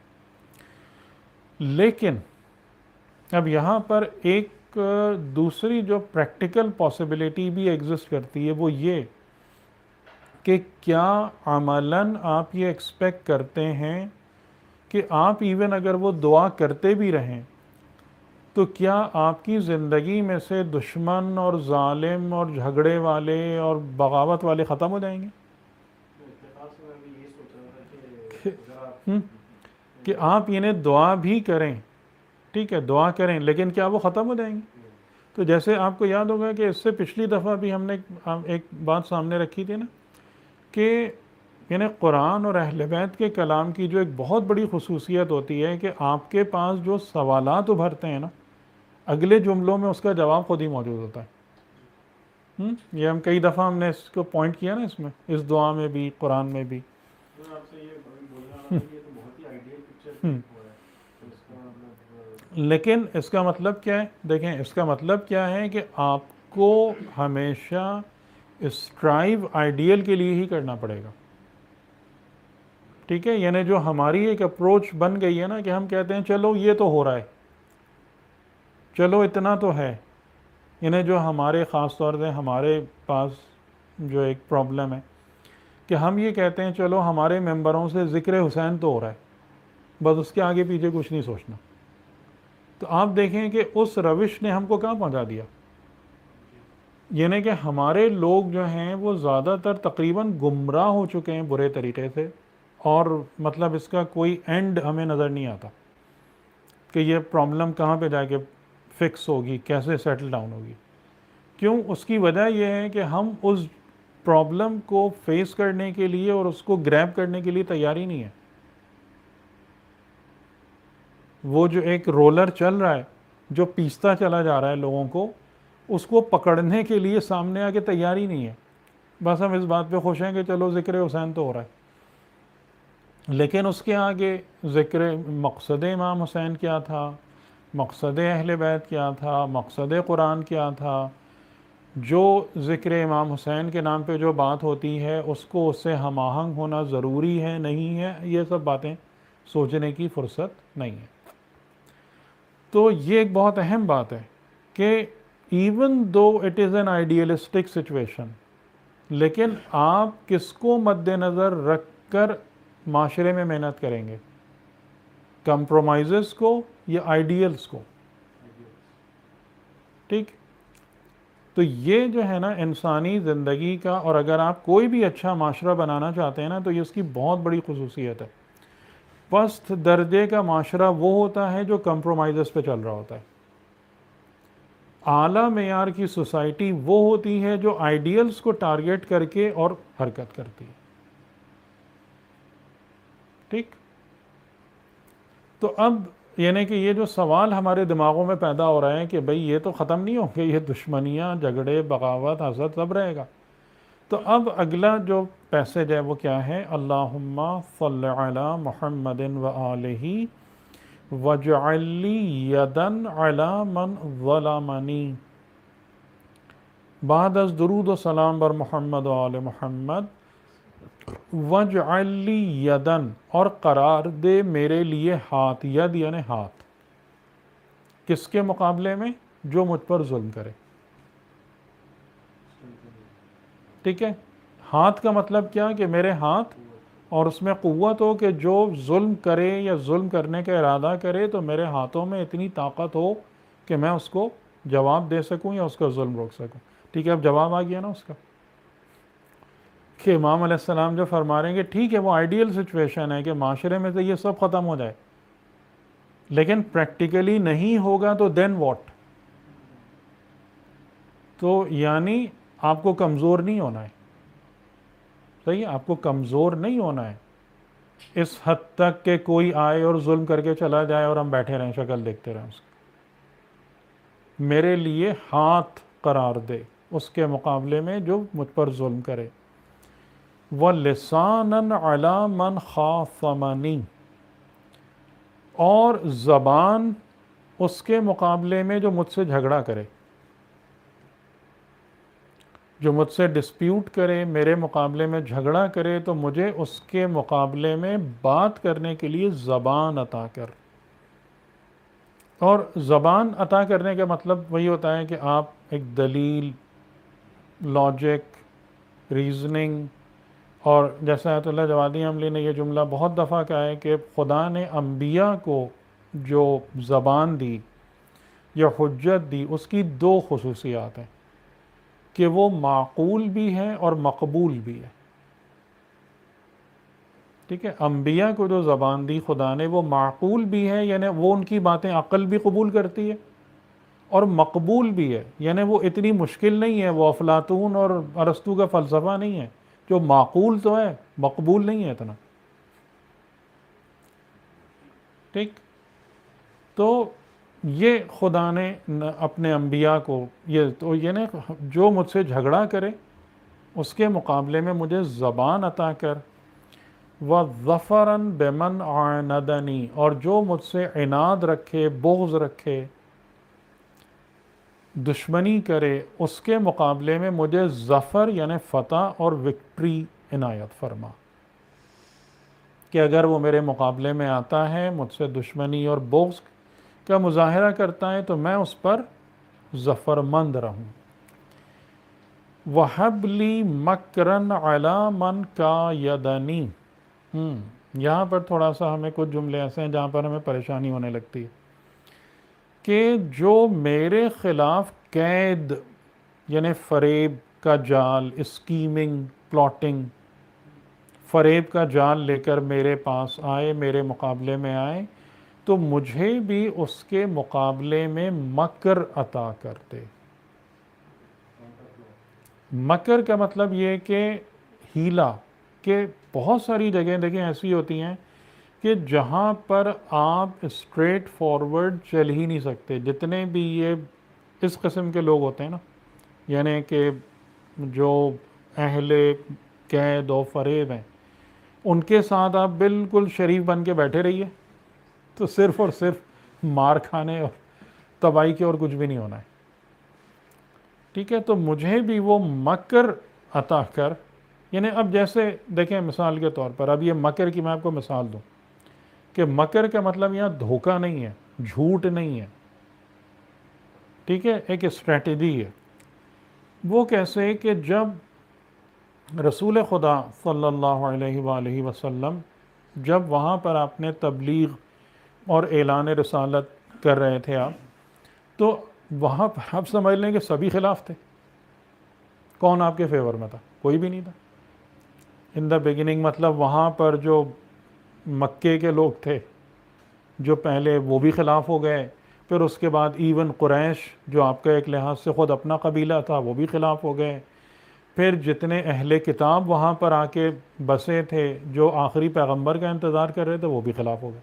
لیکن اب یہاں پر ایک دوسری جو پریکٹیکل پاسبلٹی بھی ایگزسٹ کرتی ہے، وہ یہ کہ کیا عملاً آپ یہ ایکسپیکٹ کرتے ہیں کہ آپ ایون اگر وہ دعا کرتے بھی رہیں تو کیا آپ کی زندگی میں سے دشمن اور ظالم اور جھگڑے والے اور بغاوت والے ختم ہو جائیں گے؟ اتفاق سے میں بھی یہی سوچ رہا تھا کہ اگر آپ کہ آپ انہیں دعا بھی کریں، ٹھیک ہے، دعا کریں، لیکن کیا وہ ختم ہو جائیں گے؟ تو جیسے آپ کو یاد ہوگا کہ اس سے پچھلی دفعہ بھی ہم نے ایک بات سامنے رکھی تھی نا کہ یعنی قرآن اور اہل بیت کے کلام کی جو ایک بہت بڑی خصوصیت ہوتی ہے کہ آپ کے پاس جو سوالات ابھرتے ہیں نا، اگلے جملوں میں اس کا جواب خود ہی موجود ہوتا ہے. یہ ہم کئی دفعہ ہم نے اس کو پوائنٹ کیا نا، اس میں، اس دعا میں بھی، قرآن میں بھی. میں آپ سے یہ بولنے والا تھا کہ یہ تو بہت ہی آئیڈیل پکچر ہوا ہے، تو اس کا مطلب لیکن اس کا مطلب کیا ہے؟ دیکھیں، اس کا مطلب کیا ہے کہ آپ کو ہمیشہ اسٹرائیو آئیڈیل کے لیے ہی کرنا پڑے گا. ٹھیک ہے، یعنی جو ہماری ایک اپروچ بن گئی ہے نا کہ ہم کہتے ہیں چلو یہ تو ہو رہا ہے، چلو اتنا تو ہے. یعنی جو ہمارے خاص طور سے ہمارے پاس جو ایک پرابلم ہے کہ ہم یہ کہتے ہیں چلو ہمارے ممبروں سے ذکر حسین تو ہو رہا ہے، بس اس کے آگے پیچھے کچھ نہیں سوچنا. تو آپ دیکھیں کہ اس روش نے ہم کو کہاں پہنچا دیا. یعنی کہ ہمارے لوگ جو ہیں وہ زیادہ تر تقریباً گمراہ ہو چکے ہیں برے طریقے سے، اور مطلب اس کا کوئی اینڈ ہمیں نظر نہیں آتا کہ یہ پرابلم کہاں پہ جا کے فکس ہوگی، کیسے سیٹل ڈاؤن ہوگی. کیوں؟ اس کی وجہ یہ ہے کہ ہم اس پرابلم کو فیس کرنے کے لیے اور اس کو گریب کرنے کے لیے تیار ہی نہیں ہے. وہ جو ایک رولر چل رہا ہے جو پیستا چلا جا رہا ہے لوگوں کو، اس کو پکڑنے کے لیے سامنے آ کے تیار ہی نہیں ہے. بس ہم اس بات پہ خوش ہیں کہ چلو ذکر حسین تو ہو رہا ہے، لیکن اس کے آگے ذکر مقصد امام حسین کیا تھا، مقصد اہل بیت کیا تھا، مقصد قرآن کیا تھا، جو ذکر امام حسین کے نام پہ جو بات ہوتی ہے اس کو اس سے ہم آہنگ ہونا ضروری ہے نہیں ہے، یہ سب باتیں سوچنے کی فرصت نہیں ہے. تو یہ ایک بہت اہم بات ہے کہ even though it is an idealistic situation, لیکن آپ کس کو مد نظر رکھ کر معاشرے میں محنت کریں گے، کمپرومائزز کو یا آئیڈیلز کو. ٹھیک. تو یہ جو ہے نا انسانی زندگی کا، اور اگر آپ کوئی بھی اچھا معاشرہ بنانا چاہتے ہیں نا تو یہ اس کی بہت بڑی خصوصیت ہے. پست درجے کا معاشرہ وہ ہوتا ہے جو کمپرومائزز پہ چل رہا ہوتا ہے. اعلیٰ معیار کی سوسائٹی وہ ہوتی ہے جو آئیڈیلز کو ٹارگیٹ کر کے اور حرکت کرتی ہے. ٹھیک. تو اب یعنی کہ یہ جو سوال ہمارے دماغوں میں پیدا ہو رہا ہے کہ بھئی یہ تو ختم نہیں ہوں گے، یہ دشمنیاں، جھگڑے، بغاوت، حسد سب رہے گا. تو اب اگلا جو پیسج ہے وہ کیا ہے؟ اللہم صل علی محمد وآلہ واجعل لی یدن علی من ظلمنی. بعد از درود و سلام بر محمد و آل محمد، وَاجْعَلْ لِي یدن، اور قرار دے میرے لیے ہاتھ. ید یعنی ہاتھ. کس کے مقابلے میں؟ جو مجھ پر ظلم کرے. ٹھیک ہے. ہاتھ کا مطلب کیا کہ میرے ہاتھ، اور اس میں قوت ہو کہ جو ظلم کرے یا ظلم کرنے کا ارادہ کرے تو میرے ہاتھوں میں اتنی طاقت ہو کہ میں اس کو جواب دے سکوں یا اس کا ظلم روک سکوں. ٹھیک ہے. اب جواب آ گیا نا اس کا کہ امام علیہ السلام جو فرما رہے ہیں کہ ٹھیک ہے وہ آئیڈیل سچویشن ہے کہ معاشرے میں سے یہ سب ختم ہو جائے، لیکن پریکٹیکلی نہیں ہوگا تو دین واٹ؟ تو یعنی آپ کو کمزور نہیں ہونا ہے. صحیح ہے، آپ کو کمزور نہیں ہونا ہے اس حد تک کہ کوئی آئے اور ظلم کر کے چلا جائے اور ہم بیٹھے رہیں، شکل دیکھتے رہیں اس کی. میرے لیے ہاتھ قرار دے اس کے مقابلے میں جو مجھ پر ظلم کرے، وَلِسَانًا عَلَى مَنْ خَاصَمَنِي، اور زبان اس کے مقابلے میں جو مجھ سے جھگڑا کرے، جو مجھ سے ڈسپیوٹ کرے، میرے مقابلے میں جھگڑا کرے، تو مجھے اس کے مقابلے میں بات کرنے کے لیے زبان عطا کر۔ اور زبان عطا کرنے کا مطلب وہی ہوتا ہے کہ آپ ایک دلیل، لاجک، ریزننگ، اور جیسا آیت اللہ جوادی عملی نے یہ جملہ بہت دفعہ کہا ہے کہ خدا نے انبیاء کو جو زبان دی یا حجت دی، اس کی دو خصوصیات ہیں کہ وہ معقول بھی ہے اور مقبول بھی ہے۔ ٹھیک ہے، انبیاء کو جو زبان دی خدا نے وہ معقول بھی ہے، یعنی وہ ان کی باتیں عقل بھی قبول کرتی ہے، اور مقبول بھی ہے، یعنی وہ اتنی مشکل نہیں ہے، وہ افلاطون اور ارسطو کا فلسفہ نہیں ہے، جو معقول تو ہے مقبول نہیں ہے اتنا۔ ٹھیک، تو یہ خدا نے اپنے انبیاء کو یعنی جو مجھ سے جھگڑا کرے اس کے مقابلے میں مجھے زبان عطا کر، وَظَفَرًا بِمَنْ عَانَدَنِي، اور جو مجھ سے عناد رکھے، بغض رکھے، دشمنی کرے، اس کے مقابلے میں مجھے ظفر یعنی فتح اور وکٹری عنایت فرما، کہ اگر وہ میرے مقابلے میں آتا ہے، مجھ سے دشمنی اور بغض کا مظاہرہ کرتا ہے، تو میں اس پر ظفر مند رہوں۔ وَحَبْ لِي مَكْرًا عَلَى مَنْ كَایَدَنِي، یہاں پر تھوڑا سا ہمیں کچھ جملے ایسے ہیں جہاں پر ہمیں پریشانی ہونے لگتی ہے کہ جو میرے خلاف قید یعنی فریب کا جال، اسکیمنگ، پلاٹنگ، فریب کا جال لے کر میرے پاس آئے، میرے مقابلے میں آئے، تو مجھے بھی اس کے مقابلے میں مکر عطا کر دے۔ مکر کا مطلب یہ کہ ہیلا، کہ بہت ساری جگہیں دیکھیں ایسی ہوتی ہیں کہ جہاں پر آپ اسٹریٹ فارورڈ چل ہی نہیں سکتے۔ جتنے بھی یہ اس قسم کے لوگ ہوتے ہیں نا، یعنی کہ جو اہل قید و فریب ہیں، ان کے ساتھ آپ بالکل شریف بن کے بیٹھے رہیے تو صرف اور صرف مار کھانے اور تباہی کے اور کچھ بھی نہیں ہونا ہے۔ ٹھیک ہے، تو مجھے بھی وہ مکر عطا کر، یعنی اب جیسے دیکھیں مثال کے طور پر، اب یہ مکر کی میں آپ کو مثال دوں کہ مکر کا مطلب یہاں دھوکہ نہیں ہے، جھوٹ نہیں ہے، ٹھیک ہے، ایک اسٹریٹجی ہے۔ وہ کیسے کہ جب رسول خدا صلی اللہ علیہ وآلہ وسلم جب وہاں پر آپ نے تبلیغ اور اعلان رسالت کر رہے تھے آپ، تو وہاں پر آپ سمجھ لیں کہ سبھی خلاف تھے۔ کون آپ کے فیور میں تھا؟ کوئی بھی نہیں تھا۔ ان دا بگننگ مطلب وہاں پر جو مکے کے لوگ تھے جو پہلے، وہ بھی خلاف ہو گئے، پھر اس کے بعد ایون قریش جو آپ کا ایک لحاظ سے خود اپنا قبیلہ تھا، وہ بھی خلاف ہو گئے، پھر جتنے اہل کتاب وہاں پر آ کے بسے تھے جو آخری پیغمبر کا انتظار کر رہے تھے، وہ بھی خلاف ہو گئے۔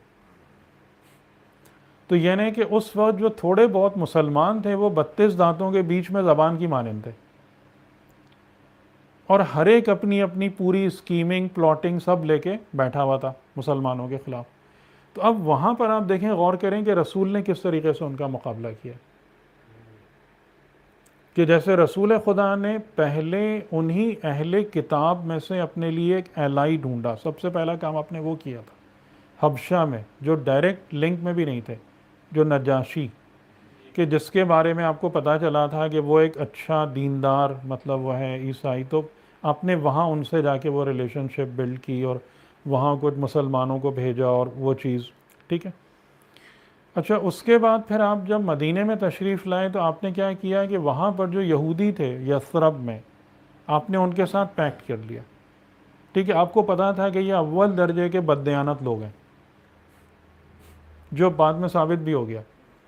تو یعنی کہ اس وقت جو تھوڑے بہت مسلمان تھے وہ 32 دانتوں کے بیچ میں زبان کی مانند تھے، اور ہر ایک اپنی اپنی پوری اسکیمنگ، پلاٹنگ سب لے کے بیٹھا ہوا تھا مسلمانوں کے خلاف۔ تو اب وہاں پر آپ دیکھیں، غور کریں کہ رسول نے کس طریقے سے ان کا مقابلہ کیا، کہ جیسے رسول خدا نے پہلے انہی اہل کتاب میں سے اپنے لیے ایک الائی ڈھونڈا۔ سب سے پہلا کام آپ نے وہ کیا تھا حبشہ میں، جو ڈائریکٹ لنک میں بھی نہیں تھے، جو نجاشی، کہ جس کے بارے میں آپ کو پتہ چلا تھا کہ وہ ایک اچھا دیندار، مطلب وہ ہے عیسائی، تو آپ نے وہاں ان سے جا کے وہ ریلیشن شپ بلڈ کی اور وہاں کچھ مسلمانوں کو بھیجا اور وہ چیز، ٹھیک ہے۔ اچھا، اس کے بعد پھر آپ جب مدینے میں تشریف لائے تو آپ نے کیا کیا کہ وہاں پر جو یہودی تھے یثرب میں، آپ نے ان کے ساتھ پیکٹ کر لیا، ٹھیک ہے۔ آپ کو پتا تھا کہ یہ اول درجے کے بددیانت لوگ ہیں، جو بعد میں ثابت بھی ہو گیا،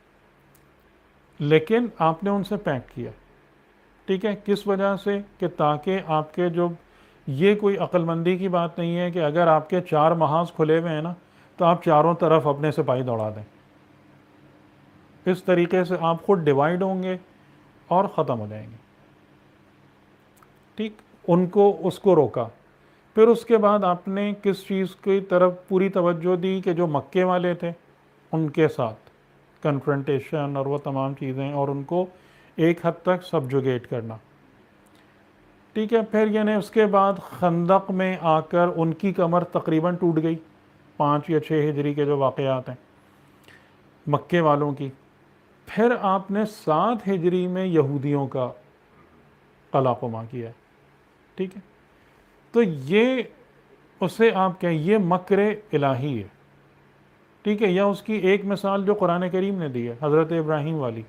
لیکن آپ نے ان سے پیکٹ کیا، ٹھیک ہے۔ کس وجہ سے؟ کہ تاکہ آپ کے جو، یہ کوئی عقل مندی کی بات نہیں ہے کہ اگر آپ کے 4 محاذ کھلے ہوئے ہیں نا، تو آپ چاروں طرف اپنے سپاہی دوڑا دیں، اس طریقے سے آپ خود ڈیوائیڈ ہوں گے اور ختم ہو جائیں گے. ٹھیک، ان کو اس کو روکا. پھر اس کے بعد آپ نے کس چیز کی طرف پوری توجہ دی کہ جو مکے والے تھے ان کے ساتھ کنفرنٹیشن اور وہ تمام چیزیں، اور ان کو ایک حد تک سبجوگیٹ کرنا. ٹھیک ہے، پھر یعنی اس کے بعد خندق میں آ کر ان کی کمر تقریباً ٹوٹ گئی، 5 یا 6 ہجری کے جو واقعات ہیں مکے والوں کی. پھر آپ نے 7 ہجری میں یہودیوں کا قلع قما کیا ہے. ٹھیک ہے، تو یہ اسے آپ کہیں یہ مکر الہی ہے. ٹھیک ہے، یا اس کی ایک مثال جو قرآن کریم نے دی ہے حضرت ابراہیم والی،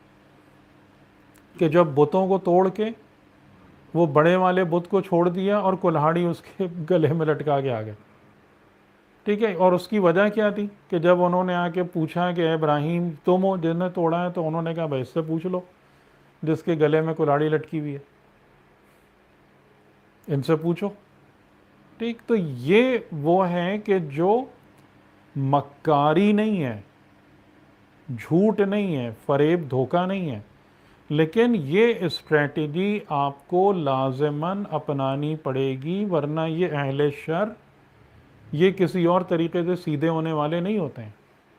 کہ جب بتوں کو توڑ کے وہ بڑے والے بت کو چھوڑ دیا اور کلہاڑی اس کے گلے میں لٹکا کے آ گئے. ٹھیک ہے، اور اس کی وجہ کیا تھی کہ جب انہوں نے آ کے پوچھا کہ اے ابراہیم تم ہو جن نے توڑا ہے، تو انہوں نے کہا بھائی اس سے پوچھ لو جس کے گلے میں کلہاڑی لٹکی ہوئی ہے، ان سے پوچھو. ٹھیک، تو یہ وہ ہیں کہ جو مکاری نہیں ہے، جھوٹ نہیں ہے، فریب دھوکہ نہیں ہے، لیکن یہ اسٹریٹجی آپ کو لازماً اپنانی پڑے گی، ورنہ یہ اہل شر یہ کسی اور طریقے سے سیدھے ہونے والے نہیں ہوتے ہیں.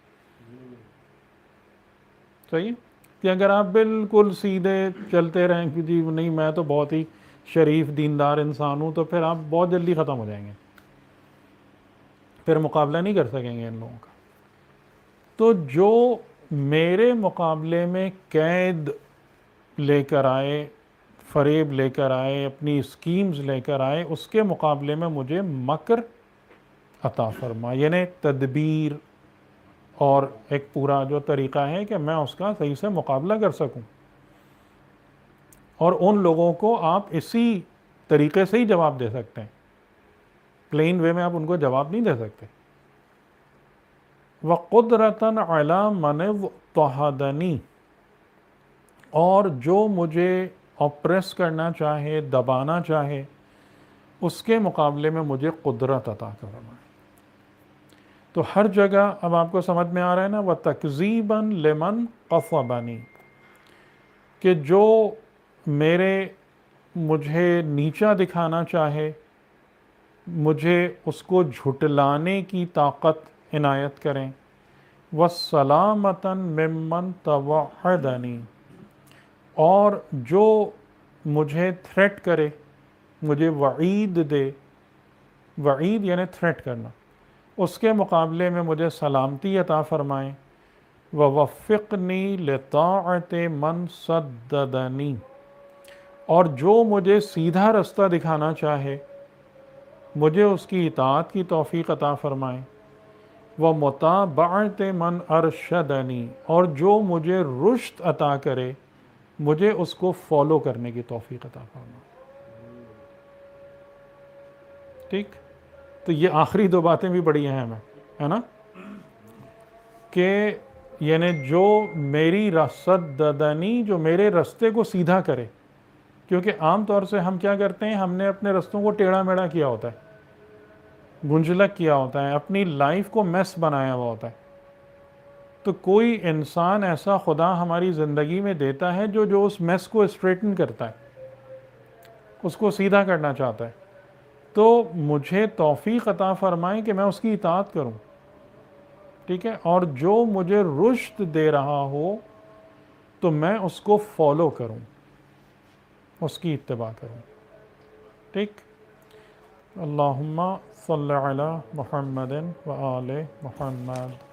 صحیح، کہ اگر آپ بالکل سیدھے چلتے رہیں کہ جی نہیں میں تو بہت ہی شریف دیندار انسان ہوں، تو پھر آپ بہت جلدی ختم ہو جائیں گے، پھر مقابلہ نہیں کر سکیں گے ان لوگوں کا. تو جو میرے مقابلے میں قید لے کر آئے، فریب لے کر آئے، اپنی اسکیمز لے کر آئے، اس کے مقابلے میں مجھے مکر عطا فرما، یعنی تدبیر اور ایک پورا جو طریقہ ہے کہ میں اس کا صحیح سے مقابلہ کر سکوں. اور ان لوگوں کو آپ اسی طریقے سے ہی جواب دے سکتے ہیں، پلین وے میں آپ ان کو جواب نہیں دے سکتے. وَقُدْرَةً عَلَى مَنِ اضْطَهَدَنِي، اور جو مجھے اپریس کرنا چاہے، دبانا چاہے، اس کے مقابلے میں مجھے قدرت عطا فرمائے. تو ہر جگہ اب آپ کو سمجھ میں آ رہا ہے نا، وَتَكْذِيبًا لِمَنْ قَصَبَنِي، کہ جو مجھے نیچا دکھانا چاہے، مجھے اس کو جھٹلانے کی طاقت عنایت کریں. وَالسَّلَامَةً مِّمَّنْ تَوَعَّدَنِي، اور جو مجھے تھریٹ کرے، مجھے وعید دے، وعید یعنی تھریٹ کرنا، اس کے مقابلے میں مجھے سلامتی عطا فرمائیں. وَوَفِّقْنِي لِطَاعَةِ مَنْ سَدَّدَنِي، اور جو مجھے سیدھا رستہ دکھانا چاہے، مجھے اس کی اطاعت کی توفیق عطا فرمائیں. وَمُتَابَعَةِ مَنْ أَرْشَدَنِي، اور جو مجھے رشد عطا کرے، مجھے اس کو فالو کرنے کی توفیق عطا فرمائیں. ٹھیک، تو یہ آخری 2 باتیں بھی بڑی اہم ہیں، ہے نا، کہ یعنی جو میری سددنی، جو میرے رستے کو سیدھا کرے. کیونکہ عام طور سے ہم کیا کرتے ہیں، ہم نے اپنے رستوں کو ٹیڑھا میڑھا کیا ہوتا ہے، گنجلک کیا ہوتا ہے، اپنی لائف کو میس بنایا ہوا ہوتا ہے. تو کوئی انسان ایسا خدا ہماری زندگی میں دیتا ہے جو اس میس کو اسٹریٹن کرتا ہے، اس کو سیدھا کرنا چاہتا ہے. تو مجھے توفیق عطا فرمائیں کہ میں اس کی اطاعت کروں. ٹھیک ہے، اور جو مجھے رشد دے رہا ہو تو میں اس کو فالو کروں، اس کی اتباع کروں. ٹھیک، اللہم صلی علی محمد و آل محمد.